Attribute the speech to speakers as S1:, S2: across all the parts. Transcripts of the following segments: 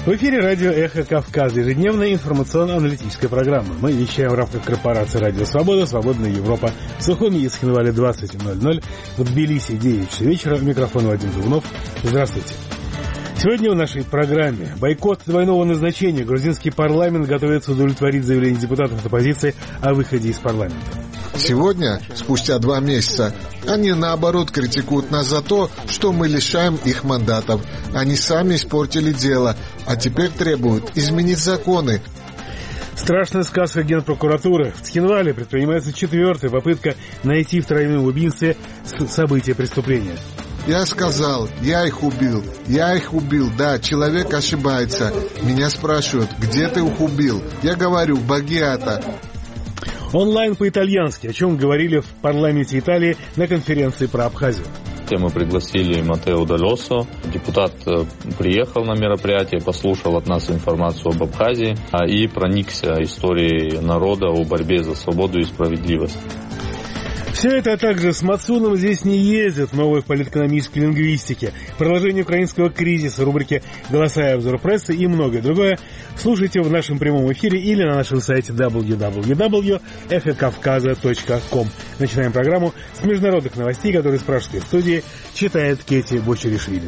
S1: В эфире радио «Эхо Кавказа», ежедневная информационно-аналитическая программа. Мы вещаем в рамках корпорации «Радио Свобода», «Свободная Европа». В Сухуми и Схинвале 20:00, в Тбилиси 9 часов вечера. Микрофон Вадим Дубнов. Здравствуйте. Сегодня в нашей программе бойкот двойного назначения. Грузинский парламент готовится удовлетворить заявление депутатов оппозиции о выходе из парламента.
S2: Сегодня, спустя 2 месяца, они наоборот критикуют нас за то, что мы лишаем их мандатов. Они сами испортили дело, а теперь требуют изменить законы.
S1: Страшная сказка Генпрокуратуры. В Схинвале предпринимается 4-я попытка найти в тройном убийстве события преступления.
S2: Я сказал, я их убил, да, человек ошибается. Меня спрашивают, где ты их убил? Я говорю, в Багиато.
S1: Онлайн по-итальянски, о чем говорили в парламенте Италии на конференции про Абхазию.
S3: Мы пригласили Матео Далосо. Депутат приехал на мероприятие, послушал от нас информацию об Абхазии и проникся историей народа о борьбе за свободу и справедливость.
S1: Все это, а также с Мацуном здесь не ездят, новые в политэкономической лингвистике, продолжение украинского кризиса, рубрики «Голоса и обзор прессы» и многое другое слушайте в нашем прямом эфире или на нашем сайте www.эхокавказа.ком. Начинаем программу с международных новостей, которые с пражской студии читает Кети Бочеришвили.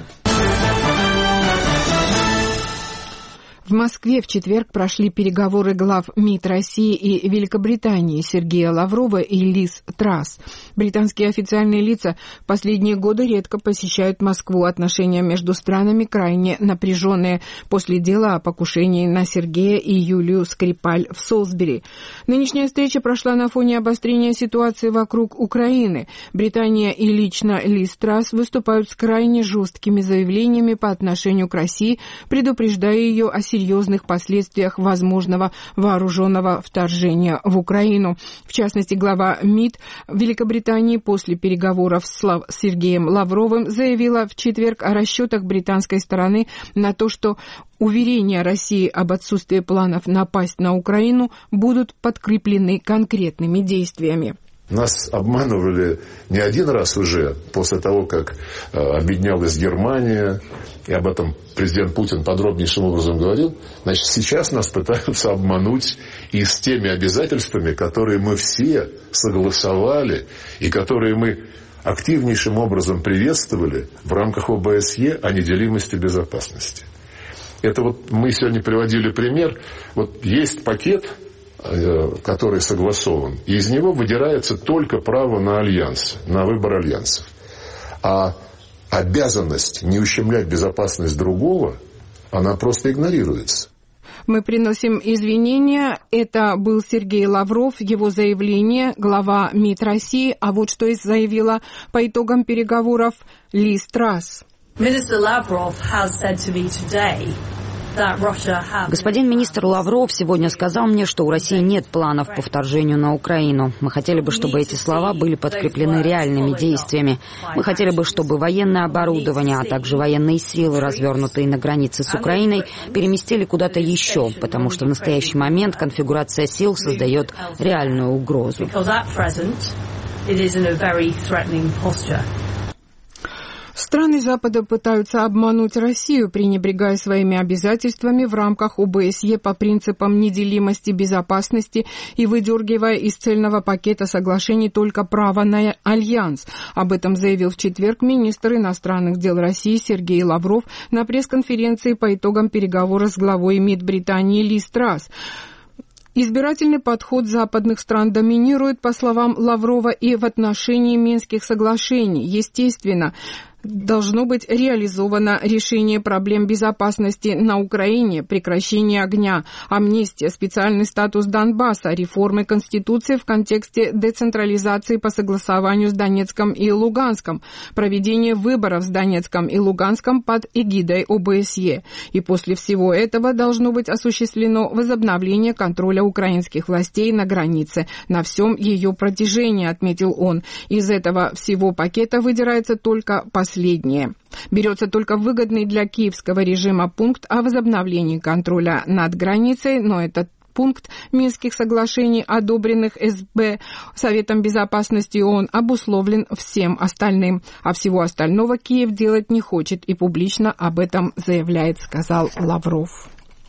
S4: В Москве в четверг прошли переговоры глав МИД России и Великобритании Сергея Лаврова и Лиз Трасс. Британские официальные лица в последние годы редко посещают Москву. Отношения между странами крайне напряженные после дела о покушении на Сергея и Юлию Скрипаль в Солсбери. Нынешняя встреча прошла на фоне обострения ситуации вокруг Украины. Британия и лично Лиз Трасс выступают с крайне жесткими заявлениями по отношению к России, предупреждая ее о серьезных последствиях возможного вооруженного вторжения в Украину. В частности, глава МИД Великобритании после переговоров с Сергеем Лавровым заявила в четверг о расчетах британской стороны на то, что уверения России об отсутствии планов напасть на Украину будут подкреплены конкретными действиями.
S5: Нас обманывали не один раз уже, после того, как объединялась Германия, и об этом президент Путин подробнейшим образом говорил. Значит, сейчас нас пытаются обмануть и с теми обязательствами, которые мы все согласовали, и которые мы активнейшим образом приветствовали в рамках ОБСЕ о неделимости безопасности. Это вот мы сегодня приводили пример. Вот есть пакет, который согласован, и из него выдирается только право на альянсы, на выбор альянсов. А обязанность не ущемлять безопасность другого, она просто игнорируется.
S4: Мы приносим извинения. Это был Сергей Лавров, его заявление, глава МИД России. А вот что заявила по итогам переговоров Лиз Трасс.
S6: Господин министр Лавров сегодня сказал мне, что у России нет планов по вторжению на Украину. Мы хотели бы, чтобы эти слова были подкреплены реальными действиями. Мы хотели бы, чтобы военное оборудование, а также военные силы, развернутые на границе с Украиной, переместили куда-то еще, потому что в настоящий момент конфигурация сил создает реальную угрозу.
S4: Страны Запада пытаются обмануть Россию, пренебрегая своими обязательствами в рамках ОБСЕ по принципам неделимости безопасности и выдергивая из цельного пакета соглашений только право на альянс. Об этом заявил в четверг министр иностранных дел России Сергей Лавров на пресс-конференции по итогам переговоров с главой МИД Британии Лиз Трасс. Избирательный подход западных стран доминирует, по словам Лаврова, и в отношении Минских соглашений. Естественно, должно быть реализовано решение проблем безопасности на Украине, прекращение огня, амнистия, специальный статус Донбасса, реформы Конституции в контексте децентрализации по согласованию с Донецком и Луганском, проведение выборов с Донецком и Луганском под эгидой ОБСЕ. И после всего этого должно быть осуществлено возобновление контроля украинских властей на границе на всем ее протяжении, отметил он. Из этого всего пакета выдирается только последнее. Берется только выгодный для киевского режима пункт о возобновлении контроля над границей, но этот пункт Минских соглашений, одобренных СБ, Советом Безопасности ООН, обусловлен всем остальным, а всего остального Киев делать не хочет и публично об этом заявляет, сказал Лавров.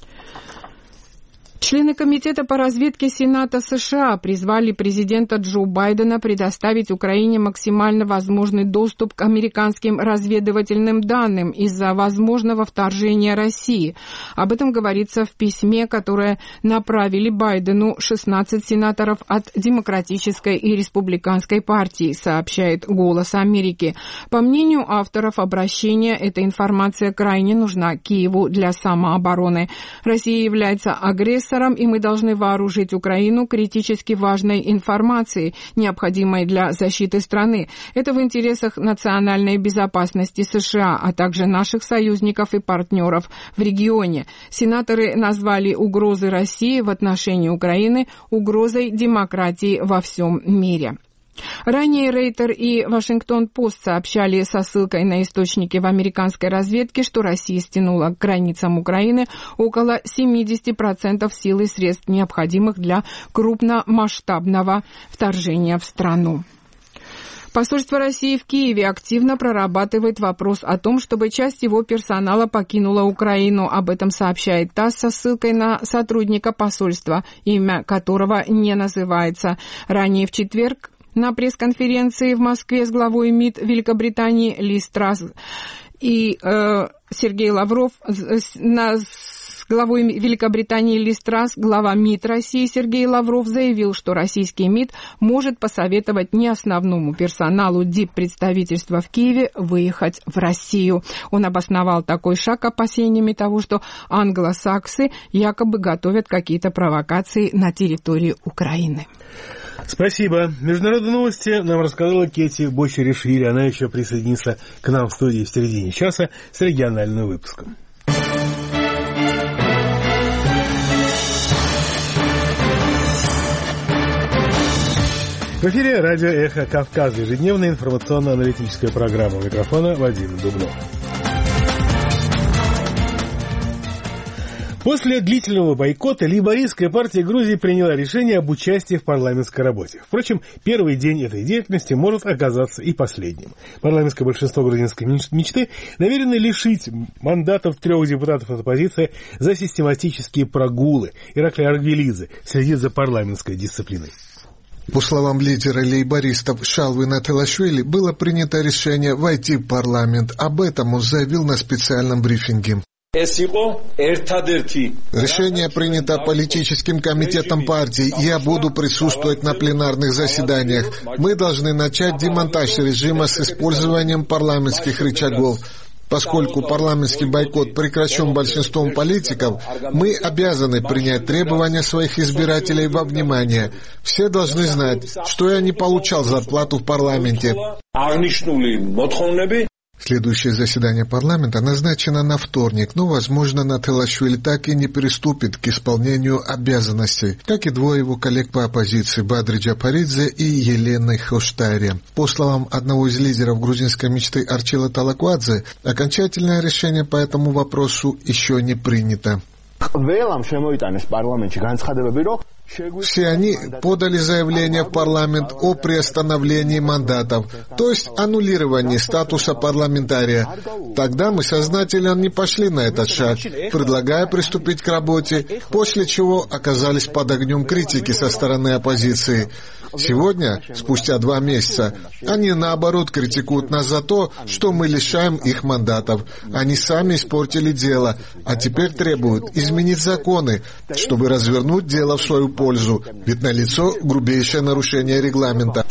S4: Члены Комитета по разведке Сената США призвали президента Джо Байдена предоставить Украине максимально возможный доступ к американским разведывательным данным из-за возможного вторжения России. Об этом говорится в письме, которое направили Байдену 16 сенаторов от Демократической и Республиканской партий, сообщает «Голос Америки». По мнению авторов обращения, эта информация крайне нужна Киеву для самообороны. Россия является агрессором, и мы должны вооружить Украину критически важной информацией, необходимой для защиты страны. Это в интересах национальной безопасности США, а также наших союзников и партнеров в регионе. Сенаторы назвали угрозы России в отношении Украины угрозой демократии во всем мире. Ранее Рейтер и Вашингтон-Пост сообщали со ссылкой на источники в американской разведке, что Россия стянула к границам Украины около 70% сил и средств, необходимых для крупномасштабного вторжения в страну. Посольство России в Киеве активно прорабатывает вопрос о том, чтобы часть его персонала покинула Украину. Об этом сообщает ТАСС со ссылкой на сотрудника посольства, имя которого не называется. Ранее в четверг на пресс-конференции в Москве с главой МИД Великобритании Лиз Трасс и Сергей Лавров, с главой Великобритании Лиз Трасс, глава МИД России Сергей Лавров заявил, что российский МИД может посоветовать не основному персоналу диппредставительства в Киеве выехать в Россию. Он обосновал такой шаг опасениями того, что англосаксы якобы готовят какие-то провокации на территории Украины.
S1: Спасибо. Международные новости нам рассказала Кети Бочеришвили. Она еще присоединится к нам в студии в середине часа с региональным выпуском. В эфире радио «Эхо Кавказа», ежедневная информационно-аналитическая программа. У микрофона Вадим Дубнов. После длительного бойкота лейбористская партия Грузии приняла решение об участии в парламентской работе. Впрочем, первый день этой деятельности может оказаться и последним. Парламентское большинство грузинской мечты намерены лишить мандатов 3 депутатов от оппозиции за систематические прогулы. Ираклий Аргвелидзе следит за парламентской дисциплиной.
S2: По словам лидера лейбористов Шалвина Телашвили, было принято решение войти в парламент. Об этом он заявил на специальном брифинге. Решение принято политическим комитетом партии. Я буду присутствовать на пленарных заседаниях. Мы должны начать демонтаж режима с использованием парламентских рычагов. Поскольку парламентский бойкот прекращен большинством политиков, мы обязаны принять требования своих избирателей во внимание. Все должны знать, что я не получал зарплату в парламенте. Следующее заседание парламента назначено на вторник, но, возможно, Нателашвили так и не приступит к исполнению обязанностей, как и двое его коллег по оппозиции Бадри Джапаридзе и Елены Хоштайре. По словам одного из лидеров грузинской мечты Арчила Талаквадзе, окончательное решение по этому вопросу еще не принято. Все они подали заявление в парламент о приостановлении мандатов, то есть аннулировании статуса парламентария. Тогда мы сознательно не пошли на этот шаг, предлагая приступить к работе, после чего оказались под огнем критики со стороны оппозиции. Сегодня, спустя 2 месяца, они наоборот критикуют нас за то, что мы лишаем их мандатов. Они сами испортили дело, а теперь требуют изменить законы, чтобы развернуть дело в свою пользу, ведь налицо грубейшее нарушение регламента,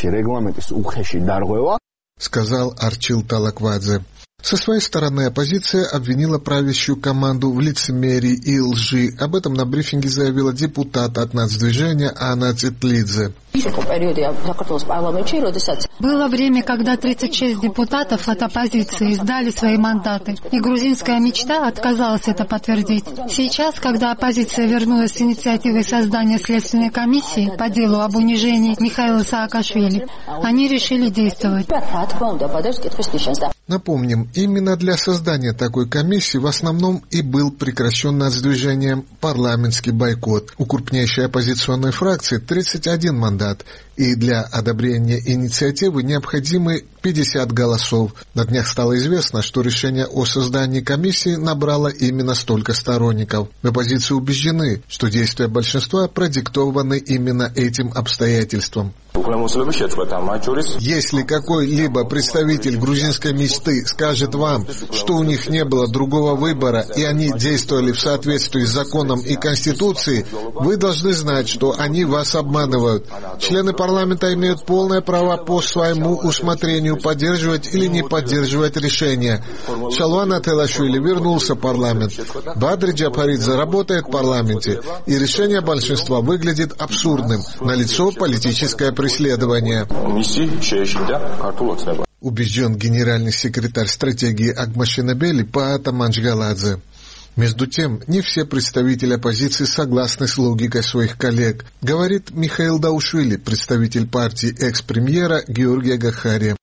S2: сказал Арчил Талаквадзе. Со своей стороны оппозиция обвинила правящую команду в лицемерии и лжи. Об этом на брифинге заявила депутат от нацдвижения Анна Цетлидзе.
S7: Было время, когда 36 депутатов от оппозиции сдали свои мандаты, и грузинская мечта отказалась это подтвердить. Сейчас, когда оппозиция вернулась с инициативой создания следственной комиссии по делу об унижении Михаила Саакашвили, они решили действовать.
S2: Напомним, именно для создания такой комиссии в основном и был прекращен нацдвижением парламентский бойкот. У крупнейшей оппозиционной фракции 31 мандат, и для одобрения инициативы необходимы 50 голосов. На днях стало известно, что решение о создании комиссии набрало именно столько сторонников. В оппозиции убеждены, что действия большинства продиктованы именно этим обстоятельством. Если какой-либо представитель грузинской мечты скажет вам, что у них не было другого выбора и они действовали в соответствии с законом и Конституцией, вы должны знать, что они вас обманывают. Члены парламента имеют полное право по своему усмотрению поддерживать или не поддерживать решения. Шалван Ателашвили вернулся в парламент. Бадри Джапаридзе работает в парламенте, и решение большинства выглядит абсурдным. Налицо политическое преследование. Убежден генеральный секретарь стратегии Агмашинабели Паата Манчгаладзе. Между тем, не все представители оппозиции согласны с логикой своих коллег, говорит Михаил Даушвили, представитель партии экс-премьера Георгия Гахария.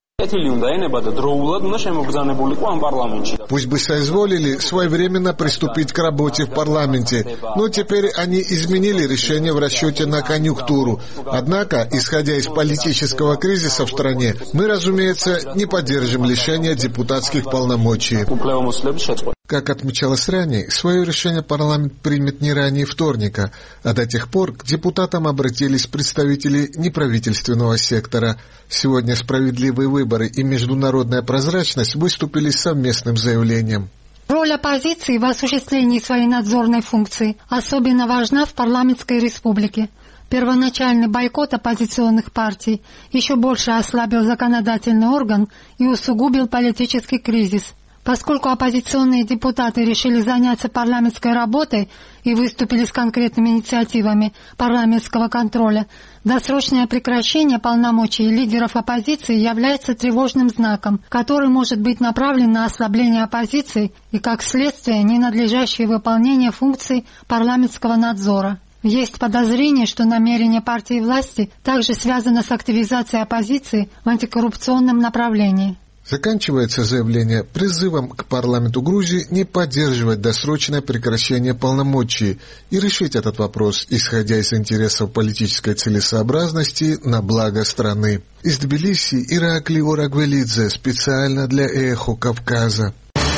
S2: Пусть бы соизволили своевременно приступить к работе в парламенте, но теперь они изменили решение в расчете на конъюнктуру. Однако, исходя из политического кризиса в стране, мы, разумеется, не поддержим лишения депутатских полномочий. Как отмечалось ранее, свое решение парламент примет не ранее вторника, а до тех пор к депутатам обратились представители неправительственного сектора. Сегодня «Справедливые выборы» и «Международная прозрачность» выступили с совместным заявлением.
S7: Роль оппозиции в осуществлении своей надзорной функции особенно важна в парламентской республике. Первоначальный бойкот оппозиционных партий еще больше ослабил законодательный орган и усугубил политический кризис. Поскольку оппозиционные депутаты решили заняться парламентской работой и выступили с конкретными инициативами парламентского контроля, досрочное прекращение полномочий лидеров оппозиции является тревожным знаком, который может быть направлен на ослабление оппозиции и, как следствие, ненадлежащее выполнение функций парламентского надзора. Есть подозрение, что намерение партии власти также связано с активизацией оппозиции в антикоррупционном направлении.
S2: Заканчивается заявление призывом к парламенту Грузии не поддерживать досрочное прекращение полномочий и решить этот вопрос, исходя из интересов политической целесообразности на благо страны. Из Тбилиси Иракли Орагвелидзе специально для «Эхо Кавказа».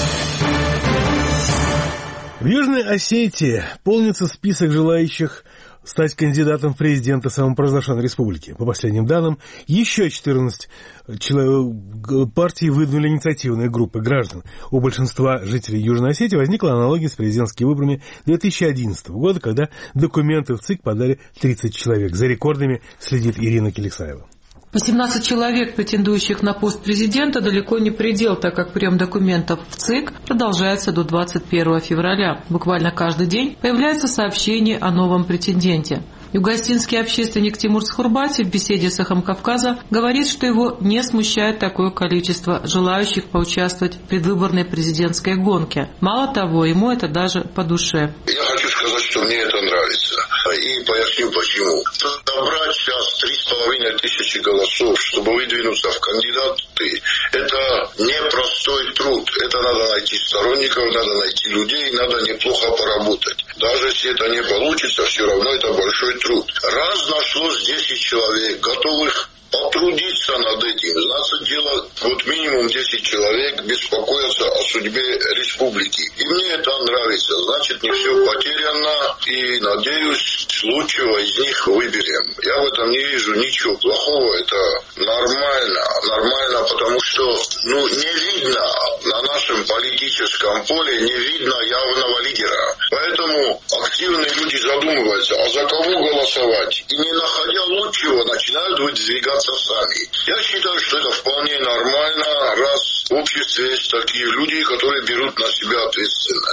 S1: В Южной Осетии полнится список желающих стать кандидатом в президенты самопровозглашенной республики. По последним данным, еще 14 партий выдвинули инициативные группы граждан. У большинства жителей Южной Осетии возникла аналогия с президентскими выборами 2011 года, когда документы в ЦИК подали 30 человек. За рекордами следит Ирина Келексаева.
S8: 18 человек, претендующих на пост президента, далеко не предел, так как прием документов в ЦИК продолжается до 21 февраля. Буквально каждый день появляется сообщение о новом претенденте. Югостинский общественник Тимур Схурбати в беседе с «Эхом Кавказа» говорит, что его не смущает такое количество желающих поучаствовать в предвыборной президентской гонке. Мало того, ему это даже по душе.
S9: Я хочу сказать, что мне это нравится. И поясню почему. Собрать сейчас 3,5 тысячи голосов, чтобы выдвинуться в кандидаты, это непростой труд. Это надо найти сторонников, надо найти людей, надо неплохо поработать. Даже если это не получится, все равно это большой труд. Раз нашлось 10 человек, готовых потрудиться над этим. Значит, дело вот минимум 10 человек беспокоятся о судьбе республики. И мне это нравится. Значит, не все потеряно. И, надеюсь, лучшего из них выберем. Я в этом не вижу ничего плохого. Это нормально. Нормально, потому что не видно на нашем политическом поле, не видно явного лидера. Поэтому активные люди задумываются, а за кого голосовать? И не находя лучшего, начинают выдвигаться сами. Я считаю, что это вполне нормально, раз в обществе есть такие люди, которые берут на себя ответственность.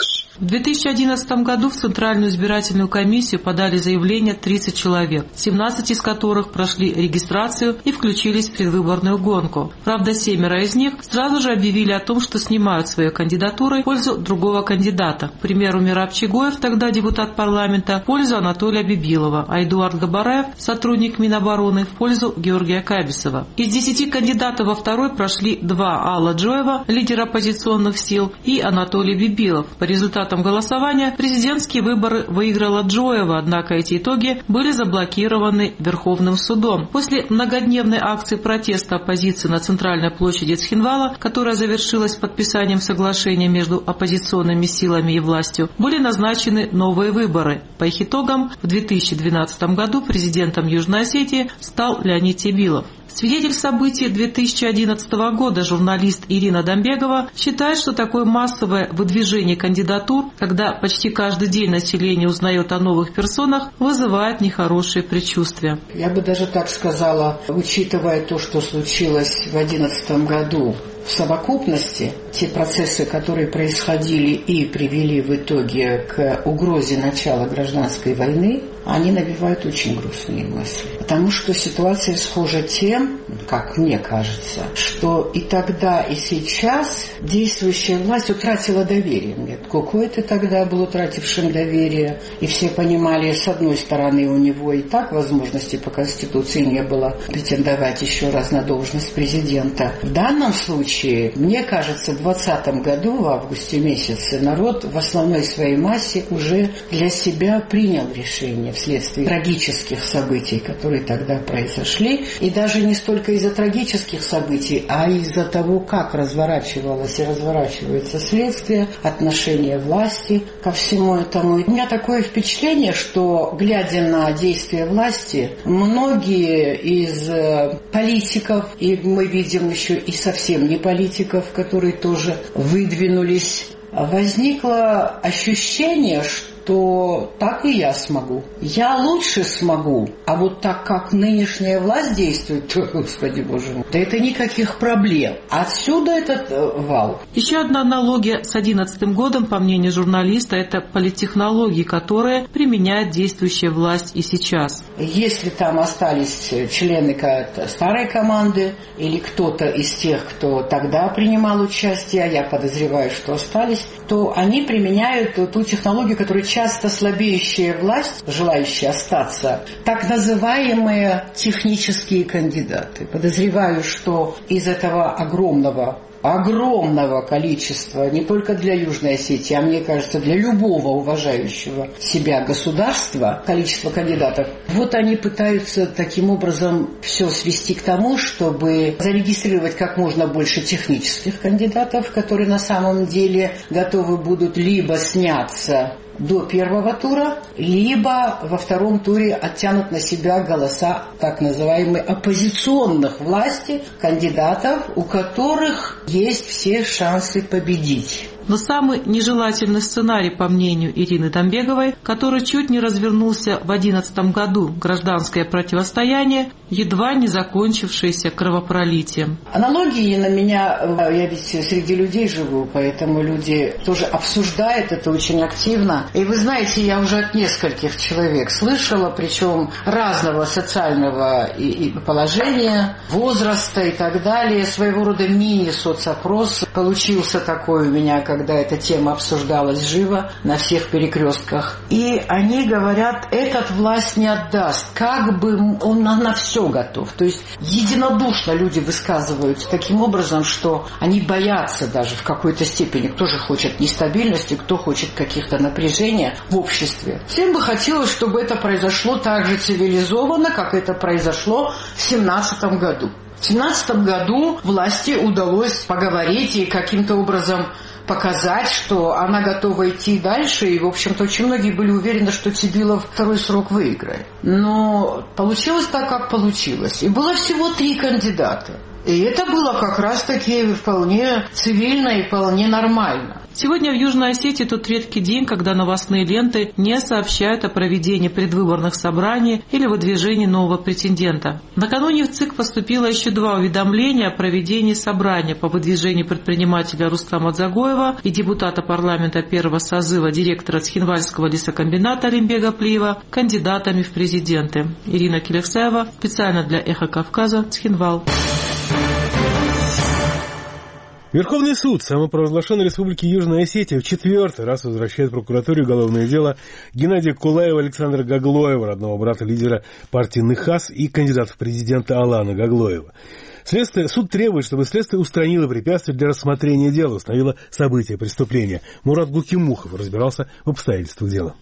S8: В 2011 году в Центральную избирательную комиссию подали заявление 30 человек, 17 из которых прошли регистрацию и включились в предвыборную гонку. Правда, 7 из них сразу же объявили о том, что снимают свои кандидатуры в пользу другого кандидата. К примеру, Мераб Чигоев, тогда депутат парламента, в пользу Анатолия Бибилова, а Эдуард Габараев, сотрудник Минобороны, в пользу Георгия Кабисова. Из 10 кандидатов во второй прошли 2: Алла Джоева, лидер оппозиционных сил, и Анатолий Бибилов. По результатам голосования президентские выборы выиграла Джоева, однако эти итоги были заблокированы Верховным судом. После многодневной акции протеста оппозиции на центральной площади Цхинвала, которая завершилась подписанием соглашения между оппозиционными силами и властью, были назначены новые выборы. По их итогам в 2012 году президентом Южной Осетии стал Леонид Тебилов. Свидетель событий 2011 года, журналист Ирина Дамбегова, считает, что такое массовое выдвижение кандидатур, когда почти каждый день население узнает о новых персонах, вызывает нехорошие предчувствия.
S10: Я бы даже так сказала, учитывая то, что случилось в 2011 году, в совокупности те процессы, которые происходили и привели в итоге к угрозе начала гражданской войны, они навевают очень грустные мысли. Потому что ситуация схожа тем, как мне кажется, что и тогда, и сейчас действующая власть утратила доверие. Нет, Кукуй-то тогда был утратившим доверие, и все понимали, с одной стороны, у него и так возможности по Конституции не было претендовать еще раз на должность президента. В данном случае, мне кажется, в 2020 году, в августе месяце, народ в основной своей массе уже для себя принял решение вследствие трагических событий, которые тогда произошли. И даже не столько из-за трагических событий, а из-за того, как разворачивалось и разворачивается следствие, отношение власти ко всему этому. У меня такое впечатление, что, глядя на действия власти, многие из политиков, и мы видим еще и совсем не политиков, которые тоже выдвинулись, возникло ощущение, что так и я смогу. Я лучше смогу. А вот так, как нынешняя власть действует, то, Господи Боже мой, да это никаких проблем. Отсюда этот вал.
S8: Еще одна аналогия с 2011 годом, по мнению журналиста, это политтехнологии, которые применяет действующая власть и сейчас.
S10: Если там остались члены старой команды или кто-то из тех, кто тогда принимал участие, я подозреваю, что остались, то они применяют ту технологию, которая часто слабеющая власть, желающая остаться, так называемые технические кандидаты. Подозреваю, что из этого огромного количества, не только для Южной Осетии, а мне кажется, для любого уважающего себя государства, количество кандидатов, вот они пытаются таким образом все свести к тому, чтобы зарегистрировать как можно больше технических кандидатов, которые на самом деле готовы будут либо сняться до первого тура, либо во втором туре оттянут на себя голоса так называемых оппозиционных власти кандидатов, у которых есть все шансы победить.
S8: Но самый нежелательный сценарий, по мнению Ирины Дамбеговой, который чуть не развернулся в 2011 году, гражданское противостояние, едва не закончившееся кровопролитием.
S10: Аналогии на меня, я ведь среди людей живу, поэтому люди тоже обсуждают это очень активно. И вы знаете, я уже от нескольких человек слышала, причем разного социального положения, возраста и так далее, своего рода мини-соцопрос получился такой у меня, когда эта тема обсуждалась живо на всех перекрестках. И они говорят, этот власть не отдаст, как бы он на все готов. То есть единодушно люди высказываются таким образом, что они боятся даже в какой-то степени. Кто же хочет нестабильности, кто хочет каких-то напряжения в обществе. Всем бы хотелось, чтобы это произошло так же цивилизованно, как это произошло в 2017 году. В 2017 году власти удалось поговорить и каким-то образом показать, что она готова идти дальше. И, в общем-то, очень многие были уверены, что Тебилов второй срок выиграет. Но получилось так, как получилось. И было всего 3 кандидата. И это было как раз-таки вполне цивильно и вполне нормально.
S8: Сегодня в Южной Осетии тот редкий день, когда новостные ленты не сообщают о проведении предвыборных собраний или выдвижении нового претендента. Накануне в ЦИК поступило еще 2 уведомления о проведении собрания по выдвижению предпринимателя Рустама Дзагоева и депутата парламента 1-го созыва директора Цхинвальского лесокомбината Алимбега Плиева кандидатами в президенты. Ирина Келексаева, специально для «Эхо Кавказа», Цхинвал.
S1: Верховный суд самопровозглашенной Республики Южная Осетия в 4-й раз возвращает прокуратуре уголовное дело Геннадия Кулаева и Александра Гаглоева, родного брата лидера партии НХАС и кандидата в президенты Алана Гаглоева. Суд требует, чтобы следствие устранило препятствия для рассмотрения дела, установило события преступления. Мурат Гукимухов разбирался в обстоятельствах дела.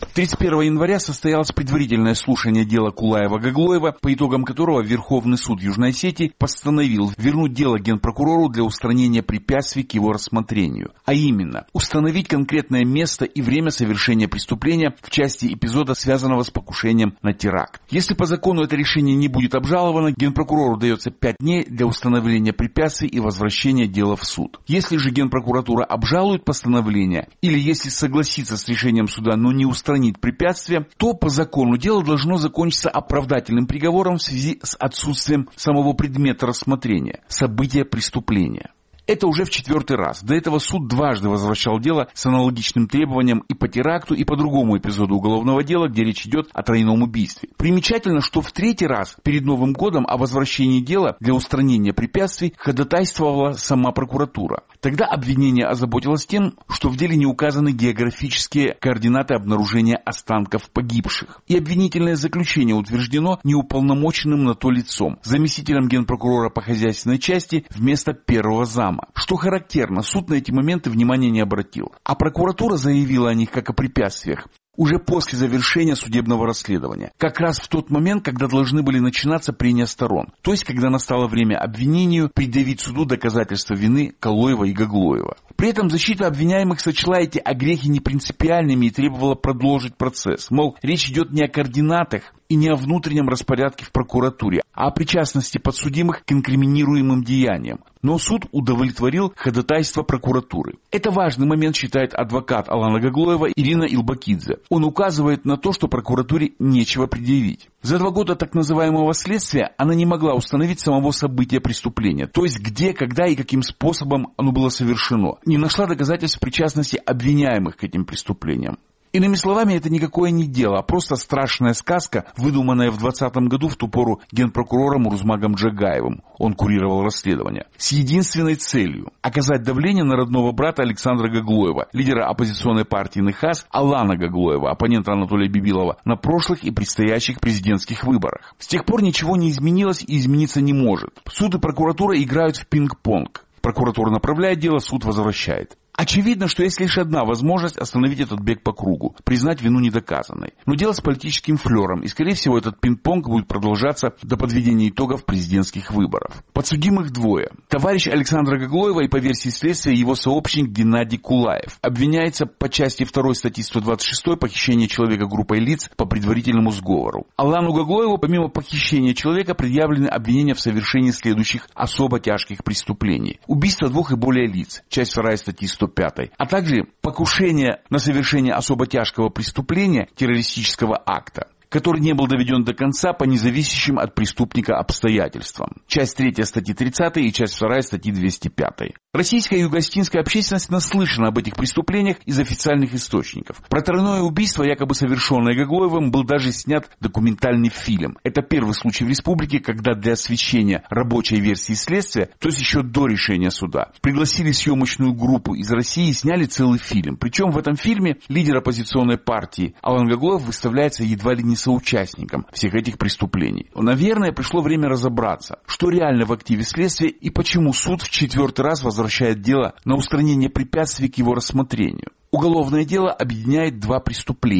S11: 31 января состоялось предварительное слушание дела Кулаева-Гаглоева, по итогам которого Верховный суд Южной Осетии постановил вернуть дело генпрокурору для устранения препятствий к его рассмотрению. А именно, установить конкретное место и время совершения преступления в части эпизода, связанного с покушением на теракт. Если по закону это решение не будет обжаловано, генпрокурору дается 5 дней для установления препятствий и возвращения дела в суд. Если же генпрокуратура обжалует постановление, или если согласится с решением суда, но не устранить препятствия, то по закону дело должно закончиться оправдательным приговором в связи с отсутствием самого предмета рассмотрения – события преступления. Это уже в 4-й раз. До этого суд дважды возвращал дело с аналогичным требованием и по теракту, и по другому эпизоду уголовного дела, где речь идет о тройном убийстве. Примечательно, что в 3-й раз перед Новым годом о возвращении дела для устранения препятствий ходатайствовала сама прокуратура. Тогда обвинение озаботилось тем, что в деле не указаны географические координаты обнаружения останков погибших. И обвинительное заключение утверждено неуполномоченным на то лицом, заместителем генпрокурора по хозяйственной части вместо первого зама. Что характерно, суд на эти моменты внимания не обратил. А прокуратура заявила о них как о препятствиях уже после завершения судебного расследования. Как раз в тот момент, когда должны были начинаться прения сторон. То есть, когда настало время обвинению предъявить суду доказательства вины Кулаева и Гаглоева. При этом защита обвиняемых сочла эти огрехи непринципиальными и требовала продолжить процесс. Мол, речь идет не о координатах и не о внутреннем распорядке в прокуратуре, а о причастности подсудимых к инкриминируемым деяниям. Но суд удовлетворил ходатайство прокуратуры. Это важный момент, считает адвокат Алана Гаглоева Ирина Илбакидзе. Он указывает на то, что прокуратуре нечего предъявить. За 2 года так называемого следствия она не могла установить самого события преступления, то есть где, когда и каким способом оно было совершено. Не нашла доказательств причастности обвиняемых к этим преступлениям. Иными словами, это никакое не дело, а просто страшная сказка, выдуманная в 2020 году в ту пору генпрокурором Урузмагом Джагаевым. Он курировал расследование. С единственной целью – оказать давление на родного брата Александра Гаглоева, лидера оппозиционной партии НХАС Алана Гаглоева, оппонента Анатолия Бибилова, на прошлых и предстоящих президентских выборах. С тех пор ничего не изменилось и измениться не может. Суд и прокуратура играют в пинг-понг. Прокуратура направляет дело, суд возвращает. Очевидно, что есть лишь одна возможность остановить этот бег по кругу, признать вину недоказанной. Но дело с политическим флером, и, скорее всего, этот пинг-понг будет продолжаться до подведения итогов президентских выборов. Подсудимых 2. Товарищ Александра Гаглоева и, по версии следствия, его сообщник Геннадий Кулаев обвиняется по части 2 статьи 126 похищение человека группой лиц по предварительному сговору. Алану Гаглоеву, помимо похищения человека, предъявлены обвинения в совершении следующих особо тяжких преступлений. Убийство 2 и более лиц, часть 2 статьи 105, а также покушение на совершение особо тяжкого преступления, террористического акта, который не был доведен до конца по независящим от преступника обстоятельствам. Часть 3 статьи 30 и часть 2 статьи 205. Российская и юго-осетинская общественность наслышана об этих преступлениях из официальных источников. Про тройное убийство, якобы совершенное Гаглоевым, был даже снят документальный фильм. Это первый случай в республике, когда для освещения рабочей версии следствия, то есть еще до решения суда, пригласили съемочную группу из России и сняли целый фильм. Причем в этом фильме лидер оппозиционной партии Алан Гаглоев выставляется едва ли не соучастником всех этих преступлений. Наверное, пришло время разобраться, что реально в активе следствия и почему суд в 4-й раз возвращает дело на устранение препятствий к его рассмотрению. Уголовное дело объединяет 2 преступления.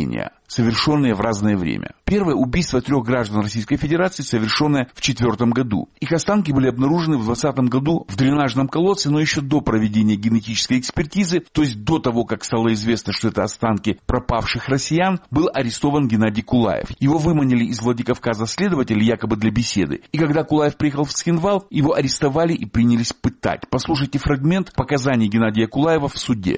S11: совершенные в разное время. Первое — убийство 3 граждан Российской Федерации, совершенное в 2004 году. Их останки были обнаружены в 2020 году в дренажном колодце, но еще до проведения генетической экспертизы, то есть до того, как стало известно, что это останки пропавших россиян, был арестован Геннадий Кулаев. Его выманили из Владикавказа следователи якобы для беседы. И когда Кулаев приехал в Цхинвал, его арестовали и принялись пытать. Послушайте фрагмент показаний Геннадия Кулаева в суде.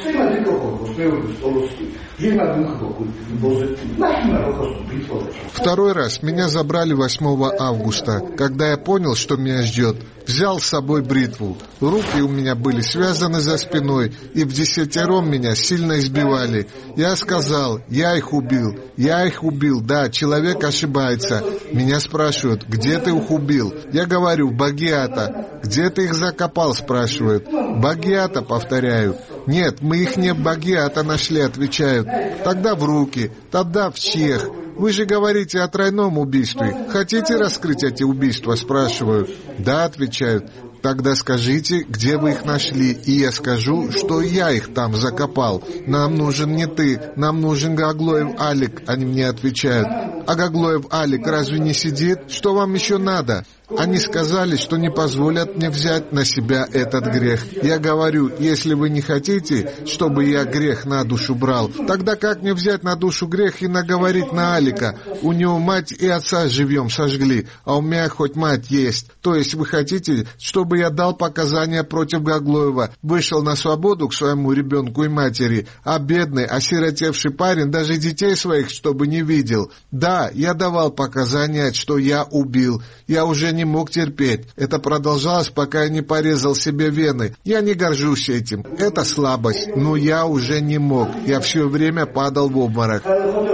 S2: Второй раз меня забрали 8 августа, когда я понял, что меня ждет. Взял с собой бритву. Руки у меня были связаны за спиной, и вдесятером меня сильно избивали. Я сказал, я их убил, да, человек ошибается. Меня спрашивают, где ты их убил? Я говорю, Багиата. Где ты их закопал, спрашивают. Багиата, повторяю. Нет, мы их не Багиата нашли, отвечают. Тогда в руки, тогда в чех. Вы же говорите о тройном убийстве. Хотите раскрыть эти убийства, спрашиваю. Да, отвечают. Тогда скажите, где вы их нашли, и я скажу, что я их там закопал. Нам нужен не ты, нам нужен Гаглоев Алик, они мне отвечают. А Гаглоев Алик разве не сидит? Что вам еще надо? Они сказали, что не позволят мне взять на себя этот грех. Я говорю, если вы не хотите, чтобы я грех на душу брал, тогда как мне взять на душу грех и наговорить на Алика? У него мать и отца живьем сожгли, а у меня хоть мать есть. То есть вы хотите, чтобы я дал показания против Гаглоева, вышел на свободу к своему ребенку и матери, а бедный, осиротевший парень даже детей своих чтобы не видел? Да, я давал показания, что я убил. Я уже не мог терпеть. Это продолжалось, пока я не порезал себе вены. Я не горжусь этим. Это слабость. Но я уже не мог. Я все время падал в обморок.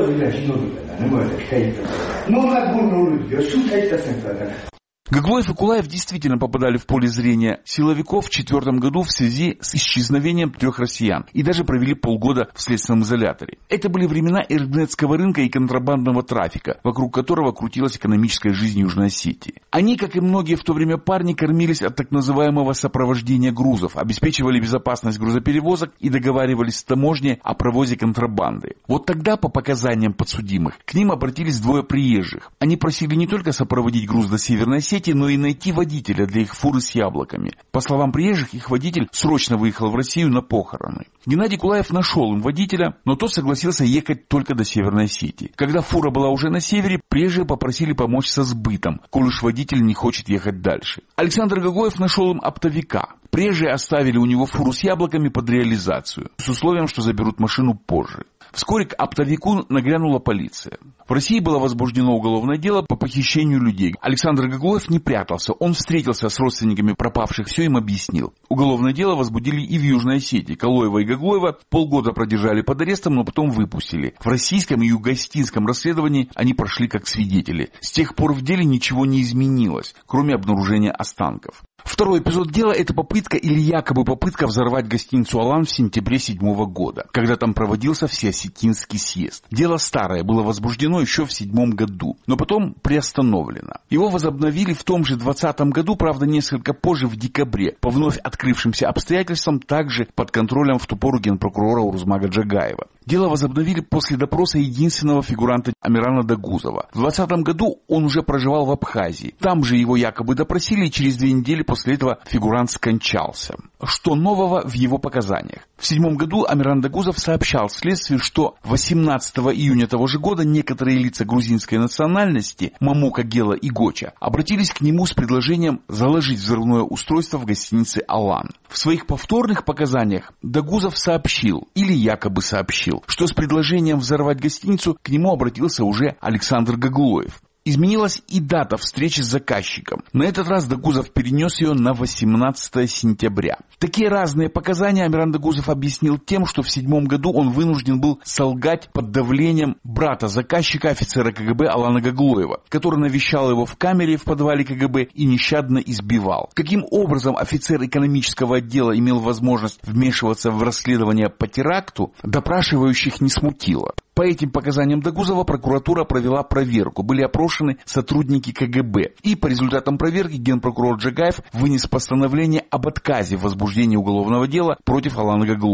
S11: Гаглоев и Кулаев действительно попадали в поле зрения силовиков в 2004 году в связи с исчезновением 3 россиян и даже провели полгода в следственном изоляторе. Это были времена эрднетского рынка и контрабандного трафика, вокруг которого крутилась экономическая жизнь Южной Осетии. Они, как и многие в то время парни, кормились от так называемого сопровождения грузов, обеспечивали безопасность грузоперевозок и договаривались с таможней о провозе контрабанды. Вот тогда, по показаниям подсудимых, к ним обратились 2 приезжих. Они просили не только сопроводить груз до Северной Осетии, но и найти водителя для их фуры с яблоками. По словам приезжих, их водитель срочно выехал в Россию на похороны. Геннадий Кулаев нашел им водителя, но тот согласился ехать только до Северной Осетии. Когда фура была уже на севере, приезжие попросили помочь со сбытом, коль уж водитель не хочет ехать дальше. Александр Гаглоев нашел им оптовика. Приезжие оставили у него фуру с яблоками под реализацию, с условием, что заберут машину позже. Вскоре к оптовику нагрянула полиция. В России было возбуждено уголовное дело по похищению людей. Александр Гаглоев не прятался. Он встретился с родственниками пропавших, все им объяснил. Уголовное дело возбудили и в Южной Осетии. Калоева и Гаглоева полгода продержали под арестом, но потом выпустили. В российском и юго-осетинском расследовании они прошли как свидетели. С тех пор в деле ничего не изменилось, кроме обнаружения останков. Второй эпизод дела – это попытка или якобы попытка взорвать гостиницу «Алан» в сентябре 2007 года, когда там проводился Всеосетинский съезд. Дело старое, было возбуждено еще в 2007 году, но потом приостановлено. Его возобновили в том же 2020 году, правда, несколько позже, в декабре, по вновь открывшимся обстоятельствам, также под контролем в ту пору генпрокурора Урузмага Джагаева. Дело возобновили после допроса единственного фигуранта Амирана Дагузова. В 2020 году он уже проживал в Абхазии. Там же его якобы допросили, и через 2 недели после этого фигурант скончался. Что нового в его показаниях? В 2007 году Амиран Дагузов сообщал следствию, что 18 июня того же года некоторые лица грузинской национальности, Мамука, Гела и Гоча, обратились к нему с предложением заложить взрывное устройство в гостинице «Алан». В своих повторных показаниях Дагузов сообщил, или якобы сообщил, что с предложением взорвать гостиницу к нему обратился уже Александр Гаглоев. Изменилась и дата встречи с заказчиком. На этот раз Дагузов перенес ее на 18 сентября. Такие разные показания Амиран Дагузов объяснил тем, что в 2007 году он вынужден был солгать под давлением брата заказчика, офицера КГБ Алана Гаглоева, который навещал его в камере в подвале КГБ и нещадно избивал. Каким образом офицер экономического отдела имел возможность вмешиваться в расследование по теракту, допрашивающих не смутило. По этим показаниям Дагузова прокуратура провела проверку. Были опрошены сотрудники КГБ. И по результатам проверки генпрокурор Джагаев вынес постановление об отказе в возбуждении уголовного дела против Алана Гаглоева.